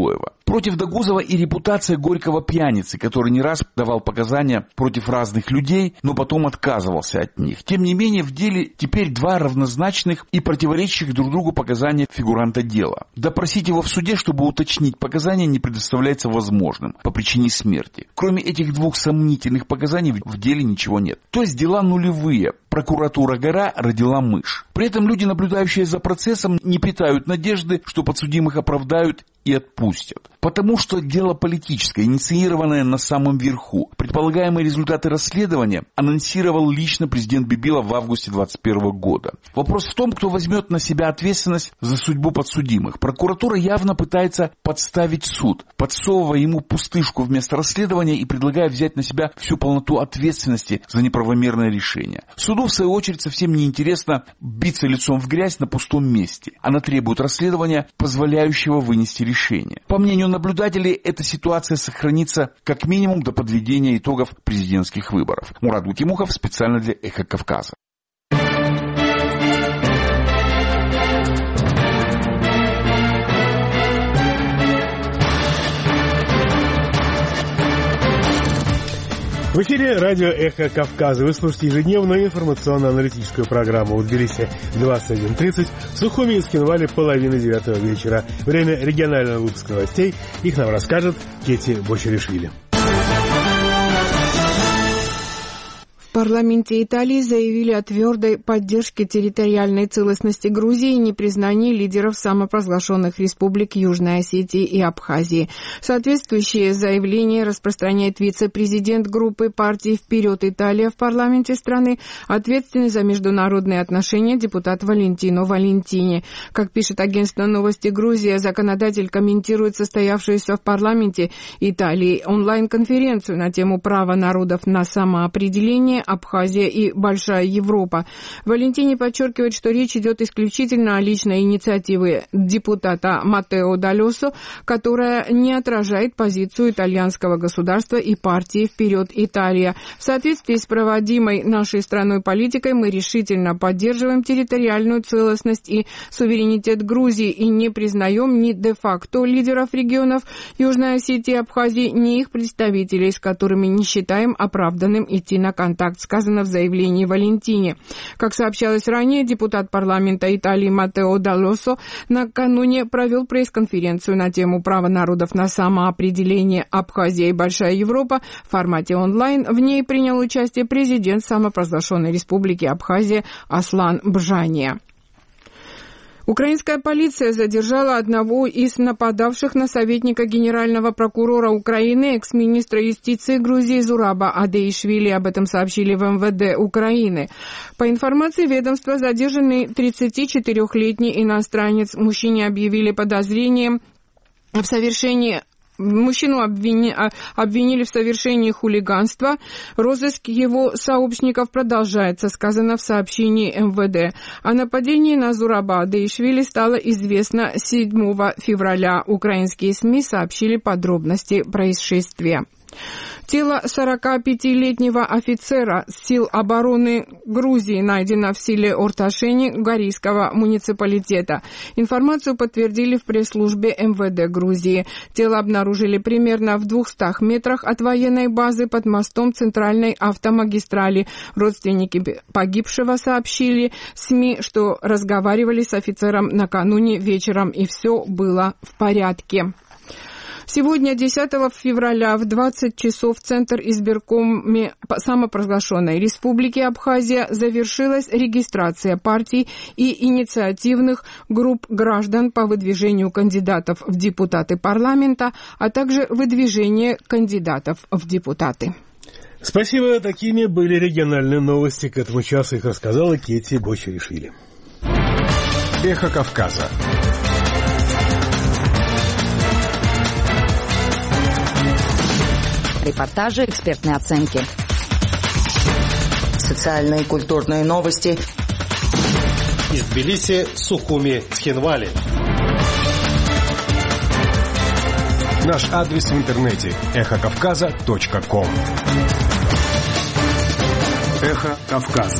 S11: Против Дагузова и репутация горького пьяницы, который не раз давал показания против разных людей, но потом отказывался от них. Тем не менее, в деле теперь два равнозначных и противоречащих друг другу показания фигуранта дела. Допросить его в суде, чтобы уточнить показания, не представляется возможным по причине смерти. Кроме этих двух сомнительных показаний в деле ничего нет. То есть дела нулевые. Прокуратура «Гора» родила мышь. При этом люди, наблюдающие за процессом, не питают надежды, что подсудимых оправдают и отпустят. Потому что дело политическое, инициированное на самом верху. Предполагаемые результаты расследования анонсировал лично президент Бибила в августе 2021 года. Вопрос в том, кто возьмет на себя ответственность за судьбу подсудимых. Прокуратура явно пытается подставить суд, подсовывая ему пустышку вместо расследования и предлагая взять на себя всю полноту ответственности за неправомерное решение. Суду, в свою очередь, совсем не интересно биться лицом в грязь на пустом месте. Она требует расследования, позволяющего вынести решение. По мнению наблюдателей, эта ситуация сохранится как минимум до подведения итогов президентских выборов. Мурат Гутимухов специально для «Эхо Кавказа».
S1: В эфире радио «Эхо Кавказа». Вы слушаете ежедневную информационно-аналитическую программу в Тбилиси 21:30, в Сухуми и Цхинвале 8:30 вечера. Время регионального выпуска новостей. Их нам расскажет Кети Бочаришвили.
S4: В парламенте Италии заявили о твердой поддержке территориальной целостности Грузии и непризнании лидеров самопровозглашенных республик Южной Осетии и Абхазии. Соответствующее заявление распространяет вице-президент группы партии «Вперед, Италия» в парламенте страны, ответственный за международные отношения депутат Валентино Валентини. Как пишет агентство «Новости Грузия», законодатель комментирует состоявшуюся в парламенте Италии онлайн-конференцию на тему права народов на самоопределение, Абхазия и Большая Европа. Валентини подчеркивает, что речь идет исключительно о личной инициативе депутата Матео Даллосо, которая не отражает позицию итальянского государства и партии «Вперед, Италия». В соответствии с проводимой нашей страной политикой мы решительно поддерживаем территориальную целостность и суверенитет Грузии и не признаем ни де-факто лидеров регионов Южной Осетии и Абхазии, ни их представителей, с которыми не считаем оправданным идти на контакт, сказано в заявлении Валентини. Как сообщалось ранее, депутат парламента Италии Матео Даллосо накануне провел пресс-конференцию на тему права народов на самоопределение Абхазия и Большая Европа в формате онлайн. В ней принял участие президент самопровозглашенной республики Абхазия Аслан Бжания. Украинская полиция задержала одного из нападавших на советника генерального прокурора Украины, экс-министра юстиции Грузии Зураба Адеишвили. Об этом сообщили в МВД Украины. По информации ведомства, задержанный 34-летний иностранец. Мужчине объявили подозрение в совершении Мужчину обвинили в совершении хулиганства. Розыск его сообщников продолжается, сказано в сообщении МВД. О нападении на Зураба Адеишвили стало известно 7 февраля. Украинские СМИ сообщили подробности происшествия. Тело 45-летнего офицера сил обороны Грузии найдено в селе Орташени Горийского муниципалитета. Информацию подтвердили в пресс-службе МВД Грузии. Тело обнаружили примерно в 200 метрах от военной базы под мостом центральной автомагистрали. Родственники погибшего сообщили СМИ, что разговаривали с офицером накануне вечером, и все было в порядке. Сегодня, 10 февраля, в 20 часов в Центр избиркоме самопровозглашенной Республики Абхазия завершилась регистрация партий и инициативных групп граждан по выдвижению кандидатов в депутаты парламента, а также выдвижение кандидатов в депутаты.
S1: Спасибо. Такими были региональные новости. К этому часу их рассказала Кети Бочаришвили.
S12: Эхо Кавказа.
S6: Репортажи, экспертные оценки.
S13: Социальные и культурные новости.
S12: Из Тбилиси, Сухуми, Цхинвали. Наш адрес в интернете эхокавказа.ком. Эхо Кавказа.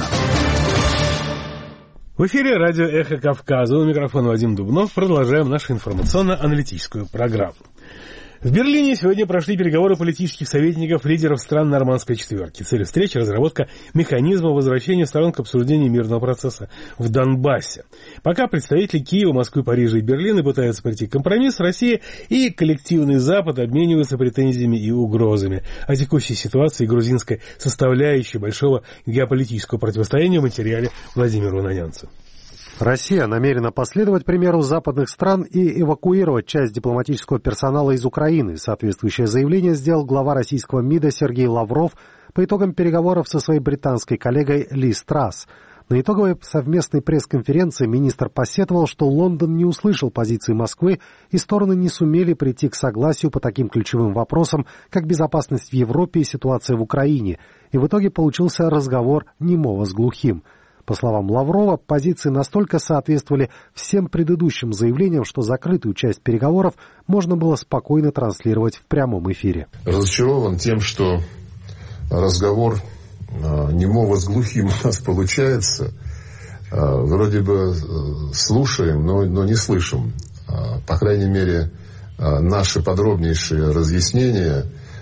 S1: В эфире радио «Эхо Кавказа». У микрофона Вадим Дубнов. Продолжаем нашу информационно-аналитическую программу. В Берлине сегодня прошли переговоры политических советников лидеров стран Нормандской четверки. Цель встречи – разработка механизма возвращения сторон к обсуждению мирного процесса в Донбассе. Пока представители Киева, Москвы, Парижа и Берлина пытаются прийти к компромиссу, Россия и коллективный Запад обмениваются претензиями и угрозами. О текущей ситуации и грузинской составляющей большого геополитического противостояния в материале Владимира Унанянца.
S14: Россия намерена последовать примеру западных стран и эвакуировать часть дипломатического персонала из Украины. Соответствующее заявление сделал глава российского МИДа Сергей Лавров по итогам переговоров со своей британской коллегой Лиз Трасс. На итоговой совместной пресс-конференции министр посетовал, что Лондон не услышал позиции Москвы и стороны не сумели прийти к согласию по таким ключевым вопросам, как безопасность в Европе и ситуация в Украине. И в итоге получился разговор немого с глухим. По словам Лаврова, позиции настолько соответствовали всем предыдущим заявлениям, что закрытую часть переговоров можно было спокойно транслировать в прямом эфире.
S5: Разочарован тем, что разговор немого с глухим у нас получается. Вроде бы слушаем, но не слышим. По крайней мере, наши подробнейшие разъяснения,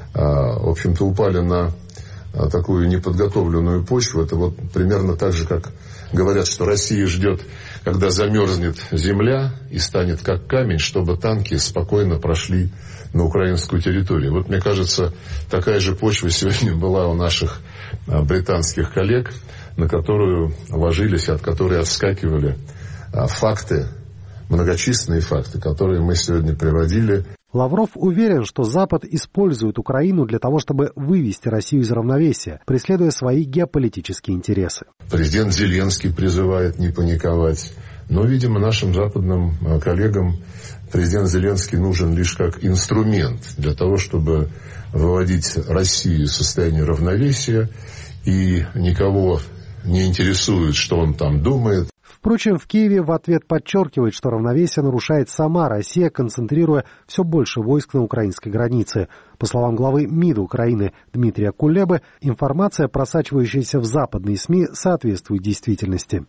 S5: в общем-то, упали на такую неподготовленную почву. Это вот примерно так же, как говорят, что Россия ждет, когда замерзнет земля и станет как камень, чтобы танки спокойно прошли на украинскую территорию. Вот, мне кажется, такая же почва сегодня была у наших британских коллег, на которую ложились, от которой отскакивали факты, многочисленные факты, которые мы сегодня приводили.
S14: Лавров уверен, что Запад использует Украину для того, чтобы вывести Россию из равновесия, преследуя свои геополитические интересы.
S5: Президент Зеленский призывает не паниковать. Но, видимо, нашим западным коллегам президент Зеленский нужен лишь как инструмент для того, чтобы выводить Россию из состояния равновесия, и никого не интересует, что он там думает.
S14: Впрочем, в Киеве в ответ подчеркивает, что равновесие нарушает сама Россия, концентрируя все больше войск на украинской границе. По словам главы МИДа Украины Дмитрия Кулебы, информация, просачивающаяся в западные СМИ, соответствует действительности.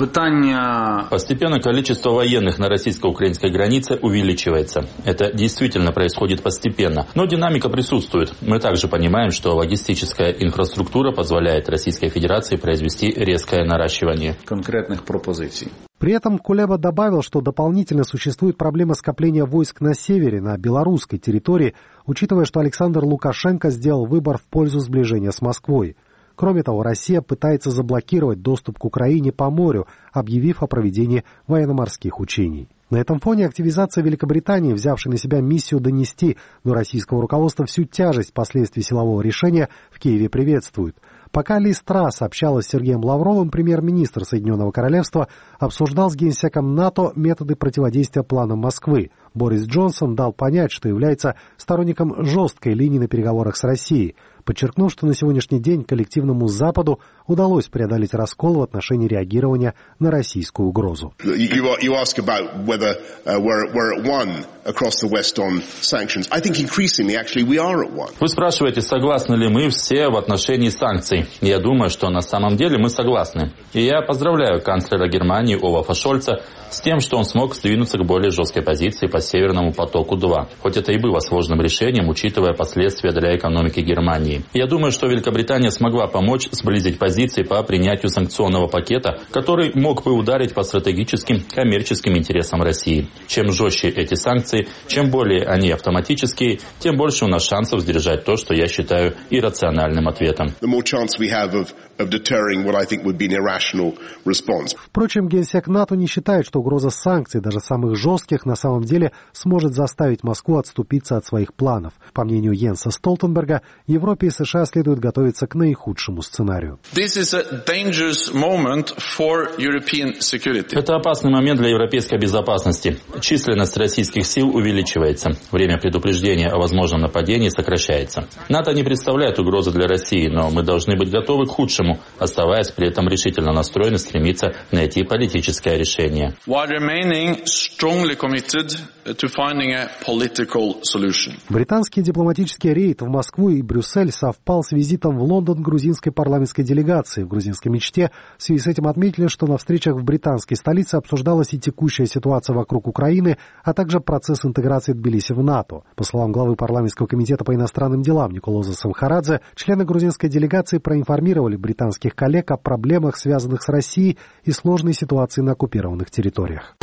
S3: Постепенно количество военных на российско-украинской границе увеличивается. Это действительно происходит постепенно, но динамика присутствует. Мы также понимаем, что логистическая инфраструктура позволяет Российской Федерации произвести резкое наращивание конкретных пропозиций.
S14: При этом Кулеба добавил, что дополнительно существует проблема скопления войск на севере, на белорусской территории, учитывая, что Александр Лукашенко сделал выбор в пользу сближения с Москвой. Кроме того, Россия пытается заблокировать доступ к Украине по морю, объявив о проведении военно-морских учений. На этом фоне активизация Великобритании, взявшей на себя миссию донести до российского руководства всю тяжесть последствий силового решения, в Киеве приветствует. Пока Лиз Трасс общалась с Сергеем Лавровым, премьер-министр Соединенного Королевства обсуждал с генсеком НАТО методы противодействия планам Москвы. Борис Джонсон дал понять, что является сторонником жесткой линии на переговорах с Россией, подчеркнув, что на сегодняшний день коллективному Западу удалось преодолеть раскол в отношении реагирования на российскую угрозу.
S3: Вы спрашиваете, согласны ли мы все в отношении санкций. Я думаю, что на самом деле мы согласны. И я поздравляю канцлера Германии Олафа Шольца с тем, что он смог сдвинуться к более жесткой позиции по Северному потоку-2. Хоть это и было сложным решением, учитывая последствия для экономики Германии. Я думаю, что Великобритания смогла помочь сблизить позиции по принятию санкционного пакета, который мог бы ударить по стратегическим коммерческим интересам России. Чем жестче эти санкции, чем более они автоматические, тем больше у нас шансов сдержать то, что я считаю иррациональным ответом.
S14: Впрочем, генсек НАТО не считает, что угроза санкций, даже самых жестких, на самом деле сможет заставить Москву отступиться от своих планов. По мнению Йенса Столтенберга, Европе и США следует готовиться к наихудшему сценарию.
S3: Это опасный момент для европейской безопасности. Численность российских сил увеличивается. Время предупреждения о возможном нападении сокращается. НАТО не представляет угрозы для России, но мы должны быть готовы к худшему, оставаясь при этом решительно настроены стремиться найти политическое решение.
S14: Британский дипломатический рейд в Москву и Брюссель совпал с визитом в Лондон грузинской парламентской делегации. В грузинской мечте в связи с этим отметили, что на встречах в британской столице обсуждалась и текущая ситуация вокруг Украины, а также процесс процесс интеграции Тбилиси в НАТО. По словам главы парламентского комитета по иностранным делам Николоза Самхарадзе, члены грузинской делегации проинформировали британских коллег о проблемах, связанных с Россией и сложной ситуации на оккупированных территориях.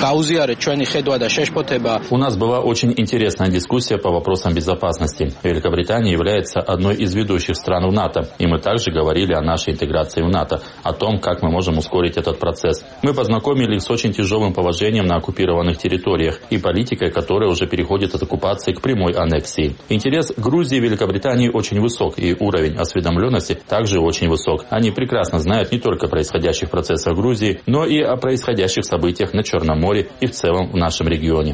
S3: У нас была очень интересная дискуссия по вопросам безопасности. Великобритания является одной из ведущих стран в НАТО, и мы также говорили о нашей интеграции в НАТО, о том, как мы можем ускорить этот процесс. Мы познакомили их с очень тяжелым положением на оккупированных территориях и политикой, которая уже переходит от оккупации к прямой аннексии. Интерес Грузии и Великобритании очень высок, и уровень осведомленности также очень высок. Они прекрасно знают не только о происходящих процессах в Грузии, но и о происходящих событиях на Черном море и в целом в нашем регионе.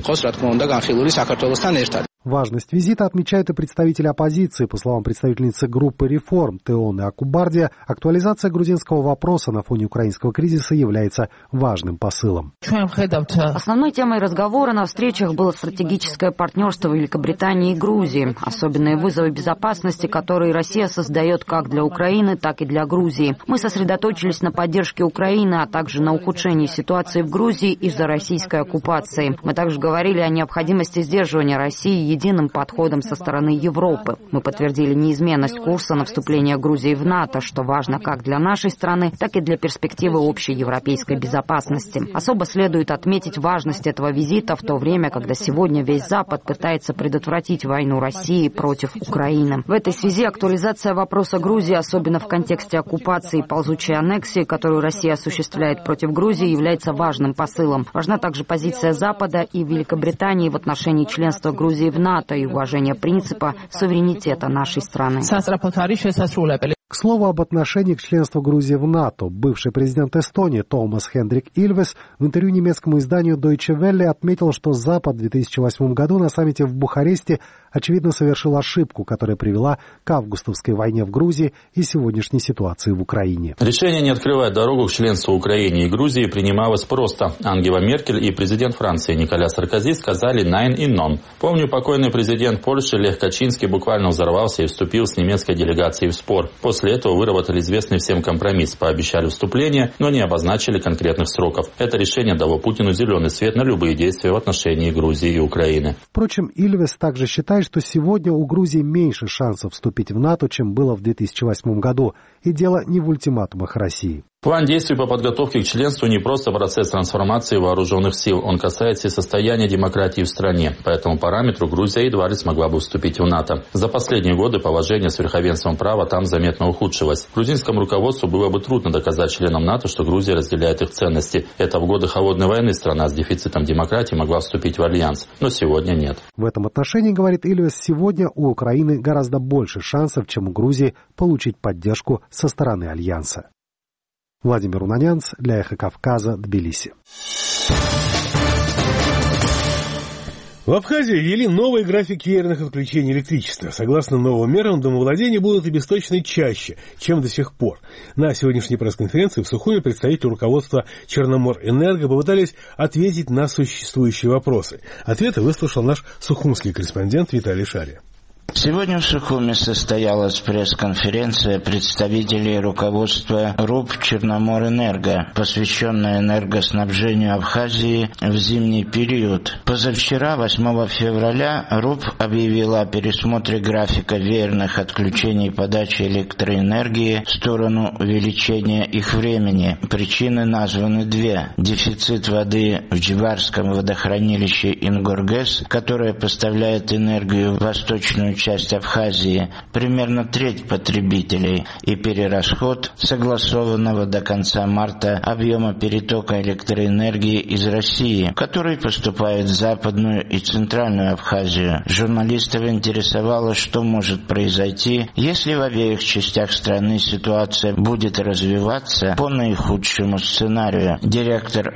S14: Важность визита отмечают и представители оппозиции. По словам представительницы группы «Реформ» Теоны Акубардия, актуализация грузинского вопроса на фоне украинского кризиса является важным посылом.
S6: Основной темой разговора на встречах было стратегическое партнерство Великобритании и Грузии, особенные вызовы безопасности, которые Россия создает как для Украины, так и для Грузии. Мы сосредоточились на поддержке Украины, а также на ухудшении ситуации в Грузии из-за российской оккупации. Мы также говорили о необходимости сдерживания России единым подходом со стороны Европы. Мы подтвердили неизменность курса на вступление Грузии в НАТО, что важно как для нашей страны, так и для перспективы общей европейской безопасности. Особо следует отметить важность этого визита в то время, когда сегодня весь Запад пытается предотвратить войну России против Украины. В этой связи актуализация вопроса Грузии, особенно в контексте оккупации и ползучей аннексии, которую Россия осуществляет против Грузии, является важным посылом. Важна также позиция Запада и Великобритании в отношении членства Грузии в НАТО и уважение принципа суверенитета нашей страны.
S14: К слову об отношении к членству Грузии в НАТО, бывший президент Эстонии Томас Хендрик Ильвес в интервью немецкому изданию Deutsche Welle отметил, что Запад в 2008 году на саммите в Бухаресте очевидно совершил ошибку, которая привела к августовской войне в Грузии и сегодняшней ситуации в Украине.
S3: Решение не открывать дорогу к членству Украине и Грузии принималось просто. Ангела Меркель и президент Франции Николя Саркози сказали «nein» и «non». Помню, покойный президент Польши Лех Качинский буквально взорвался и вступил с немецкой делегацией в спор. После этого выработали известный всем компромисс, пообещали вступление, но не обозначили конкретных сроков. Это решение дало Путину зеленый свет на любые действия в отношении Грузии и Украины.
S14: Впрочем, Ильвес также считает, что сегодня у Грузии меньше шансов вступить в НАТО, чем было в 2008 году. И дело не в ультиматумах России.
S3: План действий по подготовке к членству не просто процесс трансформации вооруженных сил. Он касается и состояния демократии в стране. По этому параметру Грузия едва ли смогла бы вступить в НАТО. За последние годы положение с верховенством права там заметно ухудшилось. Грузинскому руководству было бы трудно доказать членам НАТО, что Грузия разделяет их ценности. Это в годы холодной войны страна с дефицитом демократии могла вступить в альянс. Но сегодня нет.
S14: В этом отношении, говорит Ильвес, сегодня у Украины гораздо больше шансов, чем у Грузии, получить поддержку со стороны альянса. Владимир Унанянц для «Эхо Кавказа», Тбилиси.
S1: В Абхазии ввели новый график веерных отключений электричества. Согласно новым мерам, домовладения будут обесточены чаще, чем до сих пор. На сегодняшней пресс-конференции в Сухуми представители руководства Черноморэнерго попытались ответить на существующие вопросы. Ответы выслушал наш сухумский корреспондент Виталий Шария.
S15: Сегодня в Сухуми состоялась пресс-конференция представителей руководства РУП «Черноморэнерго», посвященная энергоснабжению Абхазии в зимний период. Позавчера, 8 февраля, РУП объявила о пересмотре графика веерных отключений подачи электроэнергии в сторону увеличения их времени. Причины названы две. Дефицит воды в Джибарском водохранилище Ингоргэс, которое поставляет энергию в восточную часть Абхазии, примерно треть потребителей, и перерасход согласованного до конца марта объема перетока электроэнергии из России, который поступает в Западную и Центральную Абхазию. Журналистов интересовало, что может произойти, если в обеих частях страны ситуация будет развиваться по наихудшему сценарию. Директор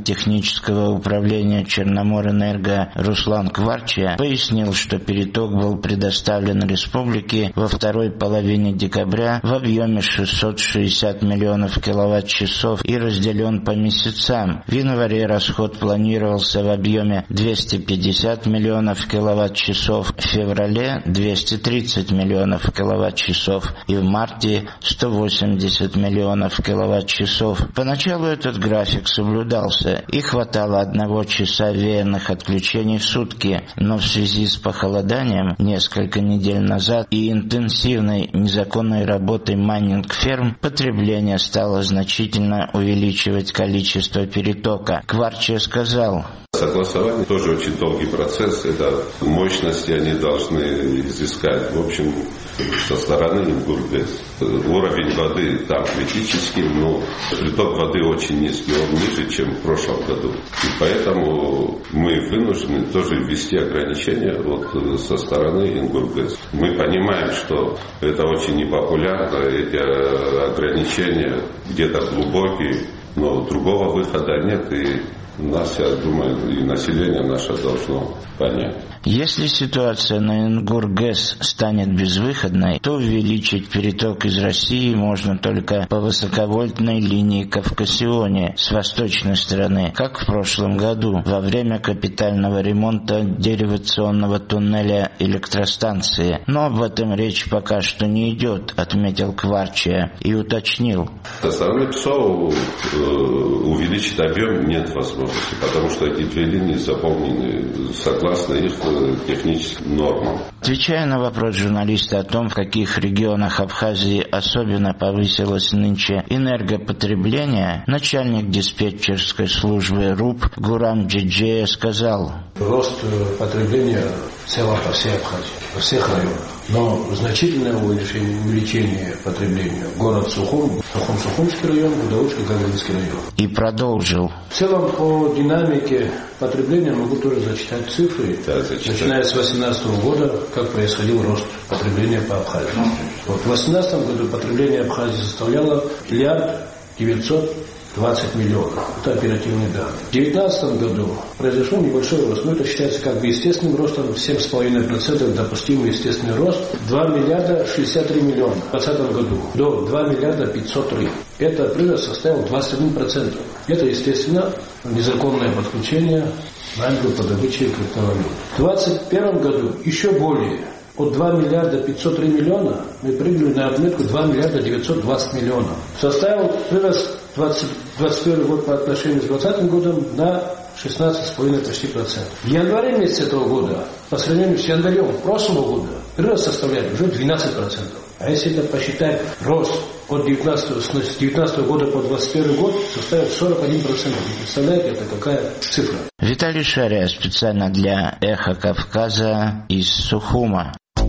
S15: оперативно-технического управления Черноморэнерго Руслан Кварча пояснил, что переток был был предоставлен республике во второй половине декабря в объеме 660 миллионов киловатт-часов и разделен по месяцам. В январе расход планировался в объеме 250 миллионов киловатт-часов, в феврале 230 миллионов киловатт-часов и в марте 180 миллионов киловатт-часов. Поначалу этот график соблюдался и хватало 1 часа веерных отключений в сутки, но в связи с похолоданием несколько недель назад и интенсивной незаконной работой майнинг-ферм потребление стало значительно увеличивать количество перетока. Кварчия сказал:
S16: согласование тоже очень долгий процесс. Это мощности они должны изыскать. В общем, со стороны Ингургэс уровень воды там критический, но приток воды очень низкий, он ниже, чем в прошлом году. И поэтому мы вынуждены тоже ввести ограничения вот со стороны Ингургэс. Мы понимаем, что это очень непопулярно, эти ограничения где-то глубокие, но другого выхода нет, и нас, я думаю, и население наше должно понять.
S15: Если ситуация на Ингургэс станет безвыходной, то увеличить переток из России можно только по высоковольтной линии Кавкасионе с восточной стороны, как в прошлом году, во время капитального ремонта деривационного туннеля электростанции. Но об этом речь пока что не идет, отметил Кварчия и уточнил.
S16: Со стороны ПСО увеличить объем нет возможности, потому что эти две линии заполнены согласно их техническим нормам.
S15: Отвечая на вопрос журналиста о том, в каких регионах Абхазии особенно повысилось нынче энергопотребление, начальник диспетчерской службы РУП Гурам Джиджея сказал:
S17: рост потребления в целом по всей Абхазии, во всех районах. Но значительное увеличение потребления город Сухум, Сухумский район, Гудаучский, Гагаринский район.
S15: И продолжил:
S17: в целом по динамике потребления могу тоже зачитать цифры.
S16: Да,
S17: начиная с 2018 года, как происходил рост потребления по Абхазии. Вот в 2018 году потребление Абхазии составляло 1 920 миллионов. Это оперативные данные. В 2019 году произошел небольшой рост, но это считается как бы естественным ростом, 7,5% допустимый естественный рост, 2 миллиарда 63 миллиона в 2020 году до 2 миллиарда 503. Это прирост составил 21%. Это, естественно, незаконное подключение ангел по добыче криптовалют. В 2021 году еще более. От 2 миллиарда 503 миллиона мы прыгнули на отметку 2 миллиарда 920 миллионов. Составил прирост 2021 год по отношению с 2020 годом на 16,5 почти процентов. В январе месяце этого года, по сравнению с январем прошлого года, прирост составляет уже 12%. А если это посчитать рост с 19 года по 21 год, составил 41%. Вы представляете, это какая цифра?
S15: Виталий Шария специально для «Эхо Кавказа» из Сухума.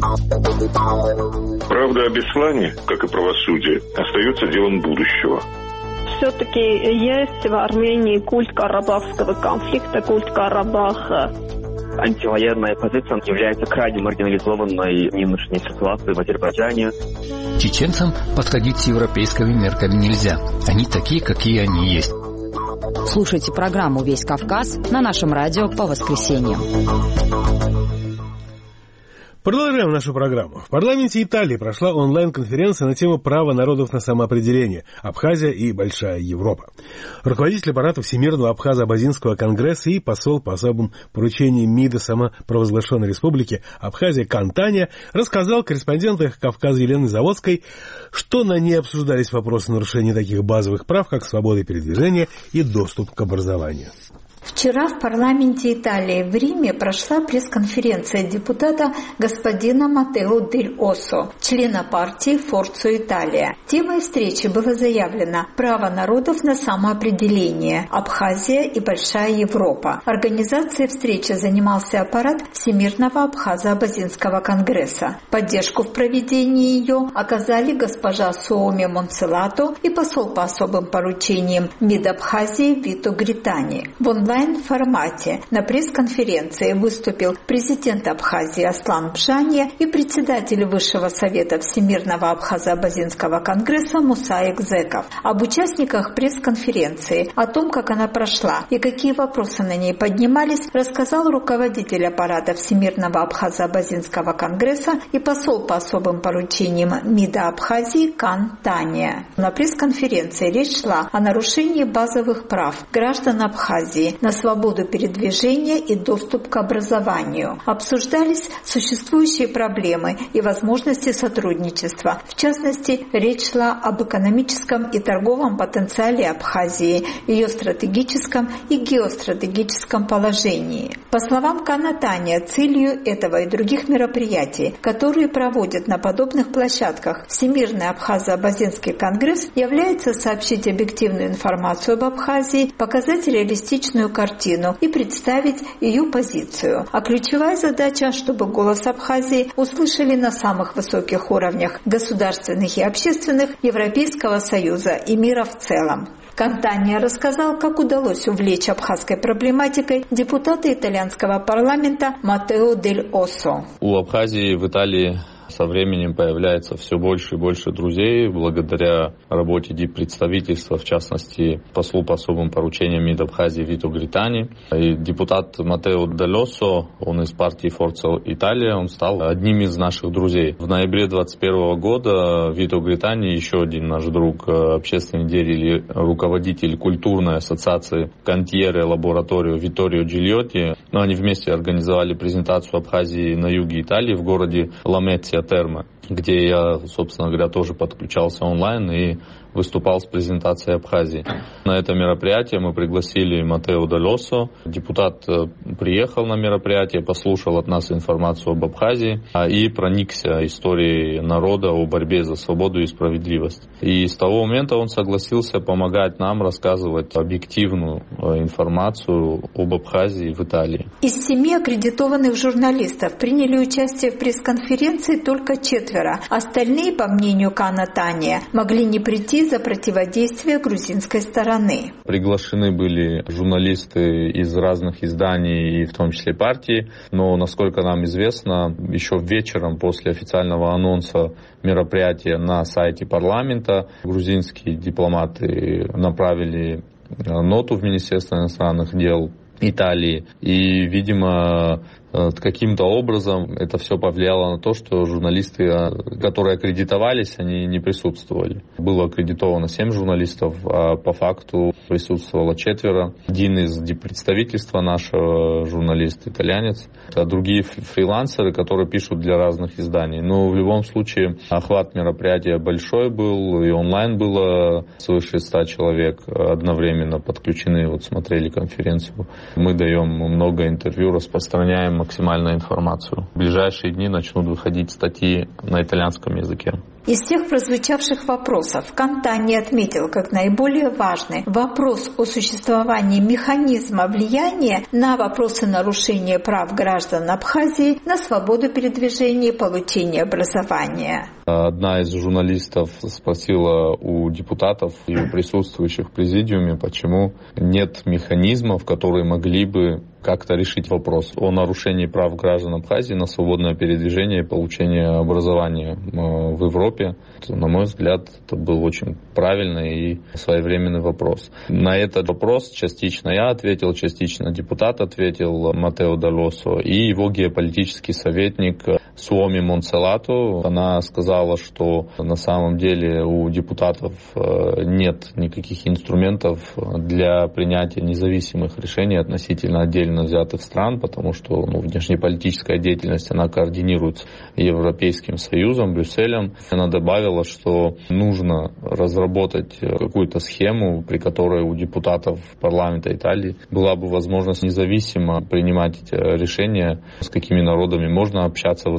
S18: Правда о Беслане, как и правосудие, остается делом будущего.
S19: Все-таки есть в Армении культ карабахского конфликта, культ Карабаха.
S20: Антивоенная позиция является крайне маргинализованной в нынешней ситуации в Азербайджане.
S21: Чеченцам подходить с европейскими мерками нельзя. Они такие, какие они есть.
S6: Слушайте программу «Весь Кавказ» на нашем радио по воскресеньям.
S1: Продолжаем нашу программу. В парламенте Италии прошла онлайн-конференция на тему права народов на самоопределение «Абхазия и Большая Европа». Руководитель аппарата Всемирного Абхазо-Абазинского конгресса и посол по особым поручениям МИДа самопровозглашенной республики Абхазия Кантаня рассказал корреспонденту «Эхо Кавказа» Елены Заводской, что на ней обсуждались вопросы нарушения таких базовых прав, как свобода передвижения и доступ к образованию.
S22: Вчера в парламенте Италии в Риме прошла пресс-конференция депутата господина Матео Дель Осо, члена партии «Форца Италия». Темой встречи было заявлено «Право народов на самоопределение. Абхазия и Большая Европа». Организацией встречи занимался аппарат Всемирного Абхазо-Абазинского конгресса. Поддержку в проведении ее оказали госпожа Суоми Монцелато и посол по особым поручениям МИД Абхазии Вито Гритани. В онлайн онлайн-формате. На пресс-конференции выступил президент Абхазии Аслан Бжания и председатель Высшего совета Всемирного Абхазо-Абазинского конгресса Муса Экзеков. Об участниках пресс-конференции, о том, как она прошла и какие вопросы на ней поднимались, рассказал руководитель аппарата Всемирного Абхазо-Абазинского конгресса и посол по особым поручениям МИДа Абхазии Кан Таня. На пресс-конференции речь шла о нарушении базовых прав граждан Абхазии на свободу передвижения и доступ к образованию. Обсуждались существующие проблемы и возможности сотрудничества. В частности, речь шла об экономическом и торговом потенциале Абхазии, ее стратегическом и геостратегическом положении. По словам Кана Таня, целью этого и других мероприятий, которые проводят на подобных площадках Всемирный Абхазо-Абазинский конгресс, является сообщить объективную информацию об Абхазии, показать реалистичную картину и представить ее позицию. А ключевая задача, чтобы голос Абхазии услышали на самых высоких уровнях государственных и общественных Европейского Союза и мира в целом. Кан Таня рассказал, как удалось увлечь абхазской проблематикой депутата итальянского парламента Матео Дель Осо.
S3: У Абхазии в Италии со временем появляется все больше и больше друзей благодаря работе диппредставительства, в частности, послу по особым поручениям МИД Абхазии Вито Гритани. И депутат Матео Дель Осо, он из партии Форца Италия, он стал одним из наших друзей. В ноябре 2021 года Вито Гритани, еще один наш друг, общественный деятель и руководитель культурной ассоциации Кантьере лабораторию Витторио Джильотти, они вместе организовали презентацию Абхазии на юге Италии в городе Ламеция Термо, где я, собственно говоря, тоже подключался онлайн и выступал с презентацией Абхазии. На это мероприятие мы пригласили Матео Дель Осо. Депутат приехал на мероприятие, послушал от нас информацию об Абхазии и проникся историей народа о борьбе за свободу и справедливость. И с того момента он согласился помогать нам рассказывать объективную информацию об Абхазии в Италии.
S22: Из 7 аккредитованных журналистов приняли участие в пресс-конференции только 4. Остальные, по мнению Кана Таня, могли не прийти за противодействие грузинской стороны.
S3: Приглашены были журналисты из разных изданий, и в том числе партии, но, насколько нам известно, еще вечером после официального анонса мероприятия на сайте парламента грузинские дипломаты направили ноту в Министерство иностранных дел Италии, и, видимо, каким-то образом это все повлияло на то, что журналисты, которые аккредитовались, они не присутствовали. Было аккредитовано 7 журналистов, а по факту присутствовало 4. Один из представительства нашего журналист, итальянец, а другие фрилансеры, которые пишут для разных изданий. Но в любом случае охват мероприятия большой был, и онлайн было свыше 100 человек одновременно подключены, вот смотрели конференцию. Мы даем много интервью, распространяем максимальную информацию. В ближайшие дни начнут выходить статьи на итальянском языке.
S22: Из всех прозвучавших вопросов Кан Таня отметил как наиболее важный вопрос о существовании механизма влияния на вопросы нарушения прав граждан Абхазии на свободу передвижения и получения образования.
S3: Одна из журналистов спросила у депутатов и у присутствующих в президиуме, почему нет механизмов, которые могли бы как-то решить вопрос о нарушении прав граждан Абхазии на свободное передвижение и получение образования в Европе. На мой взгляд, это был очень правильный и своевременный вопрос. На этот вопрос частично я ответил, частично депутат ответил Матео Дель Осо и его геополитический советник Суоми Монцелато. Она сказала, что на самом деле у депутатов нет никаких инструментов для принятия независимых решений относительно отдельно взятых стран, потому что внешнеполитическая деятельность, она координируется Европейским Союзом, Брюсселем. Она добавила, что нужно разработать какую-то схему, при которой у депутатов парламента Италии была бы возможность независимо принимать эти решения, с какими народами можно общаться в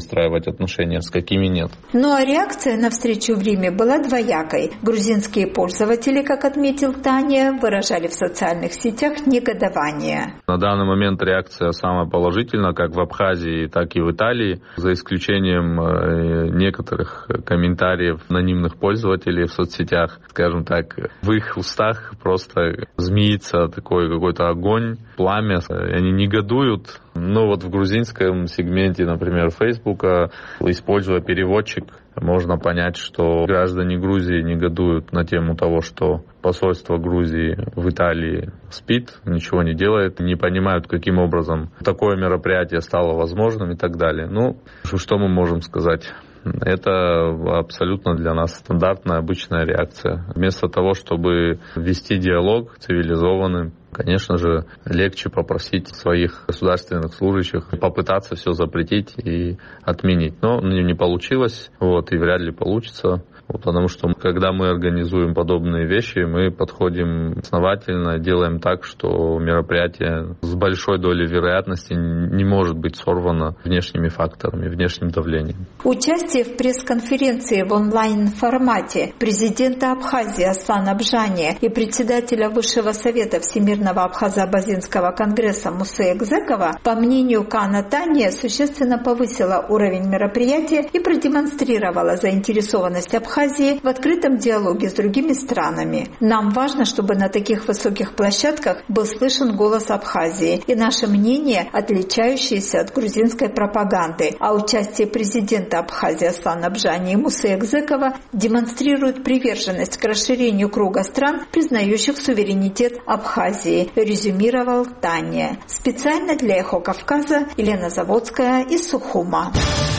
S3: выстраивать отношения, с какими нет.
S22: Ну а реакция на встречу в Риме была двоякой. Грузинские пользователи, как отметил Таня, выражали в социальных сетях негодование.
S3: На данный момент реакция самая положительная, как в Абхазии, так и в Италии, за исключением некоторых комментариев анонимных пользователей в соцсетях. Скажем так, в их устах просто змеится такой какой-то огонь, пламя, они негодуют. Но вот в грузинском сегменте, например, Фейсбука, используя переводчик, можно понять, что граждане Грузии негодуют на тему того, что посольство Грузии в Италии спит, ничего не делает, не понимают, каким образом такое мероприятие стало возможным и так далее. Ну, что мы можем сказать? Это абсолютно для нас стандартная, обычная реакция. Вместо того, чтобы вести диалог цивилизованный, конечно же, легче попросить своих государственных служащих попытаться все запретить и отменить. Но не получилось, и вряд ли получится. Потому что когда мы организуем подобные вещи, мы подходим основательно, делаем так, что мероприятие с большой долей вероятности не может быть сорвано внешними факторами, внешним давлением.
S22: Участие в пресс-конференции в онлайн-формате президента Абхазии Аслана Абжани и председателя Высшего совета Всемирного Абхазо-Абазинского конгресса Мусея Гзекова, по мнению Кана Тания, существенно повысило уровень мероприятия и продемонстрировало заинтересованность Абхазии в открытом диалоге с другими странами. Нам важно, чтобы на таких высоких площадках был слышен голос Абхазии и наше мнение, отличающееся от грузинской пропаганды. А участие президента Абхазии Аслана Абжани и Мусея Гзекова демонстрирует приверженность к расширению круга стран, признающих суверенитет Абхазии, резюмировал Таня. Специально для «Эхо Кавказа» Елена Заводская из Сухума.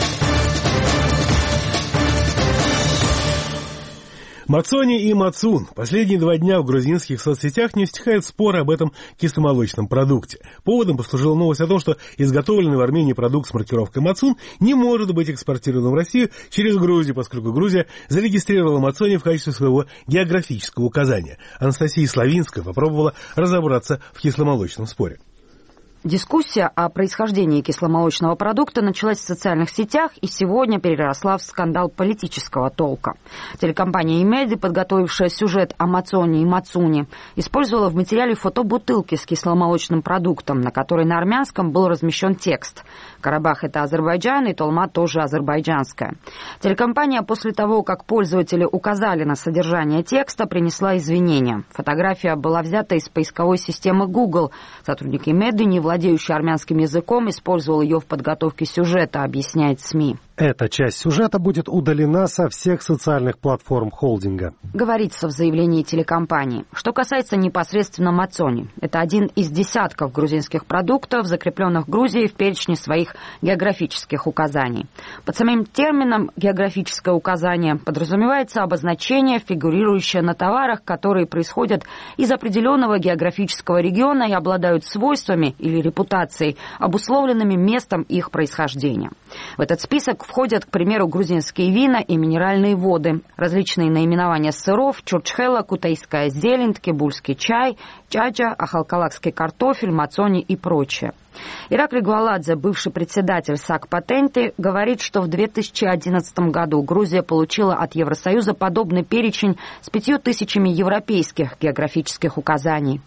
S1: Мацони и Мацун. Последние 2 дня в грузинских соцсетях не стихают споры об этом кисломолочном продукте. Поводом послужила новость о том, что изготовленный в Армении продукт с маркировкой Мацун не может быть экспортирован в Россию через Грузию, поскольку Грузия зарегистрировала Мацони в качестве своего географического указания. Анастасия Славинская попробовала разобраться в кисломолочном споре.
S6: Дискуссия о происхождении кисломолочного продукта началась в социальных сетях и сегодня переросла в скандал политического толка. Телекомпания «Имеди», подготовившая сюжет о Мацони и Мацуне, использовала в материале фотобутылки с кисломолочным продуктом, на которой на армянском был размещен текст. Карабах – это Азербайджан, и Толма тоже азербайджанская. Телекомпания после того, как пользователи указали на содержание текста, принесла извинения. Фотография была взята из поисковой системы Google. Сотрудник «Имеди», не владеющий армянским языком, использовал ее в подготовке сюжета, объясняет СМИ.
S14: Эта часть сюжета будет удалена со всех социальных платформ холдинга.
S6: Говорится в заявлении телекомпании. Что касается непосредственно Мацони, это один из десятков грузинских продуктов, закрепленных Грузией в перечне своих географических указаний. Под самим термином «географическое указание» подразумевается обозначение, фигурирующее на товарах, которые происходят из определенного географического региона и обладают свойствами или репутацией, обусловленными местом их происхождения. В этот список входят, к примеру, грузинские вина и минеральные воды, различные наименования сыров, чурчхела, кутайская зелень, ткебульский чай, чаджа, ахалкалакский картофель, мацони и прочее. Ираклий Гваладзе, бывший председатель САК Патенты, говорит, что в 2011 году Грузия получила от Евросоюза подобный перечень с 5000 европейских географических указаний.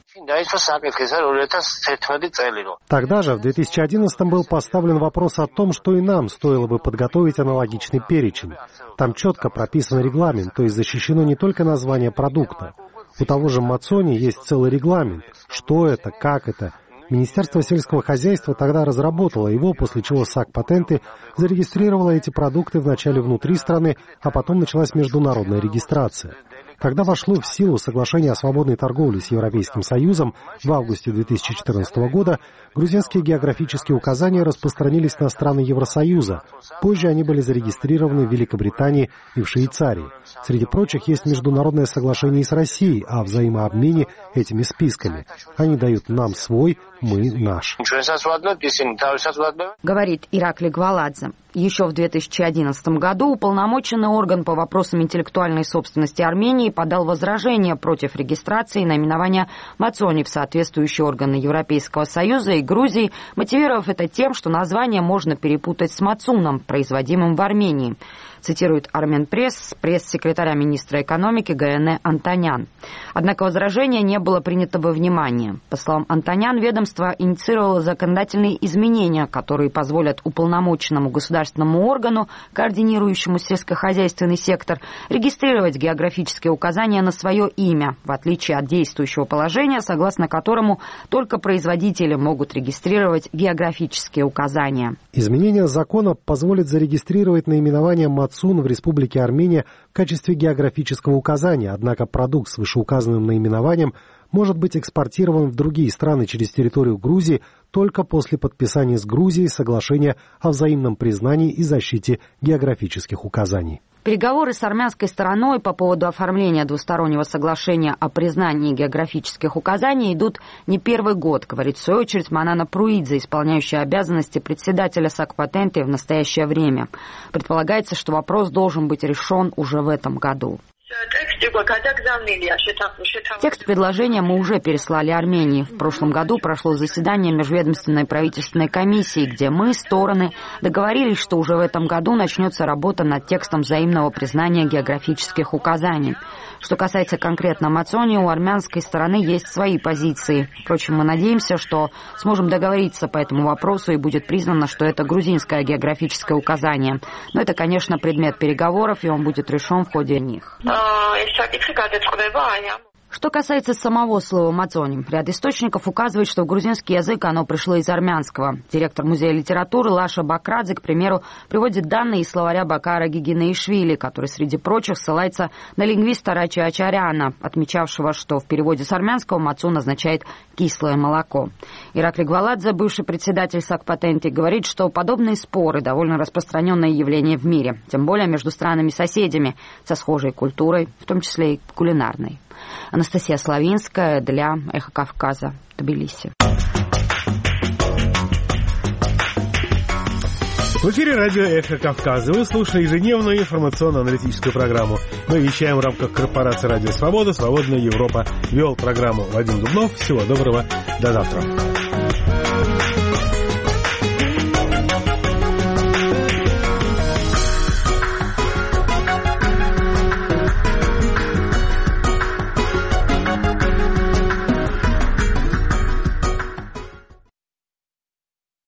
S14: Тогда же, в 2011 был поставлен вопрос о том, что и нам стоило бы подготовить аналогичный перечень. Там четко прописан регламент, то есть защищено не только название продукта. У того же Мацони есть целый регламент. Что это, как это. Министерство сельского хозяйства тогда разработало его, после чего САК Патенты зарегистрировало эти продукты вначале внутри страны, а потом началась международная регистрация. Когда вошло в силу соглашение о свободной торговле с Европейским Союзом в августе 2014 года, грузинские географические указания распространились на страны Евросоюза. Позже они были зарегистрированы в Великобритании и в Швейцарии. Среди прочих есть международное соглашение с Россией о взаимообмене этими списками. Они дают нам свой, мы наш.
S6: Говорит Ираклий Гваладзе. Еще в 2011 году уполномоченный орган по вопросам интеллектуальной собственности Армении подал возражение против регистрации и наименования Мацони в соответствующие органы Европейского Союза и Грузии, мотивировав это тем, что название можно перепутать с мацуном, производимым в Армении. Цитирует Арменпресс пресс-секретаря министра экономики Гаене Антонян. Однако возражение не было принято во внимание. По словам Антонян, ведомство инициировало законодательные изменения, которые позволят уполномоченному государственному органу, координирующему сельскохозяйственный сектор, регистрировать географические указания на свое имя, в отличие от действующего положения, согласно которому только производители могут регистрировать географические указания.
S14: Изменение закона позволит зарегистрировать наименование Мацун в Республике Армения в качестве географического указания, однако продукт с вышеуказанным наименованием может быть экспортирован в другие страны через территорию Грузии только после подписания с Грузией соглашения о взаимном признании и защите географических указаний.
S6: Переговоры с армянской стороной по поводу оформления двустороннего соглашения о признании географических указаний идут не первый год, говорит в свою очередь Манана Пруидзе, исполняющая обязанности председателя Сакпатенты в настоящее время. Предполагается, что вопрос должен быть решен уже в этом году. Текст предложения мы уже переслали Армении. В прошлом году прошло заседание Межведомственной правительственной комиссии, где мы, стороны, договорились, что уже в этом году начнется работа над текстом взаимного признания географических указаний. Что касается конкретно Мацони, у армянской стороны есть свои позиции. Впрочем, мы надеемся, что сможем договориться по этому вопросу и будет признано, что это грузинское географическое указание. Но это, конечно, предмет переговоров, и он будет решен в ходе них. Что касается самого слова «мацони», ряд источников указывает, что в грузинский язык оно пришло из армянского. Директор Музея литературы Лаша Бакрадзе, к примеру, приводит данные из словаря Бакара Гигинеишвили, который, среди прочих, ссылается на лингвиста Рачи Ачаряна, отмечавшего, что в переводе с армянского «мацун» означает «кислое молоко». Иракли Гваладзе, бывший председатель Сакпатенти, говорит, что подобные споры – довольно распространенное явление в мире, тем более между странами-соседями со схожей культурой, в том числе и кулинарной. Анастасия Славинская для «Эхо Кавказа», Тбилиси.
S1: В эфире радио «Эхо Кавказа». Вы слушаете ежедневную информационно-аналитическую программу. Мы вещаем в рамках корпорации «Радио Свобода», «Свободная Европа». Вел программу Вадим Дубнов. Всего доброго. До завтра.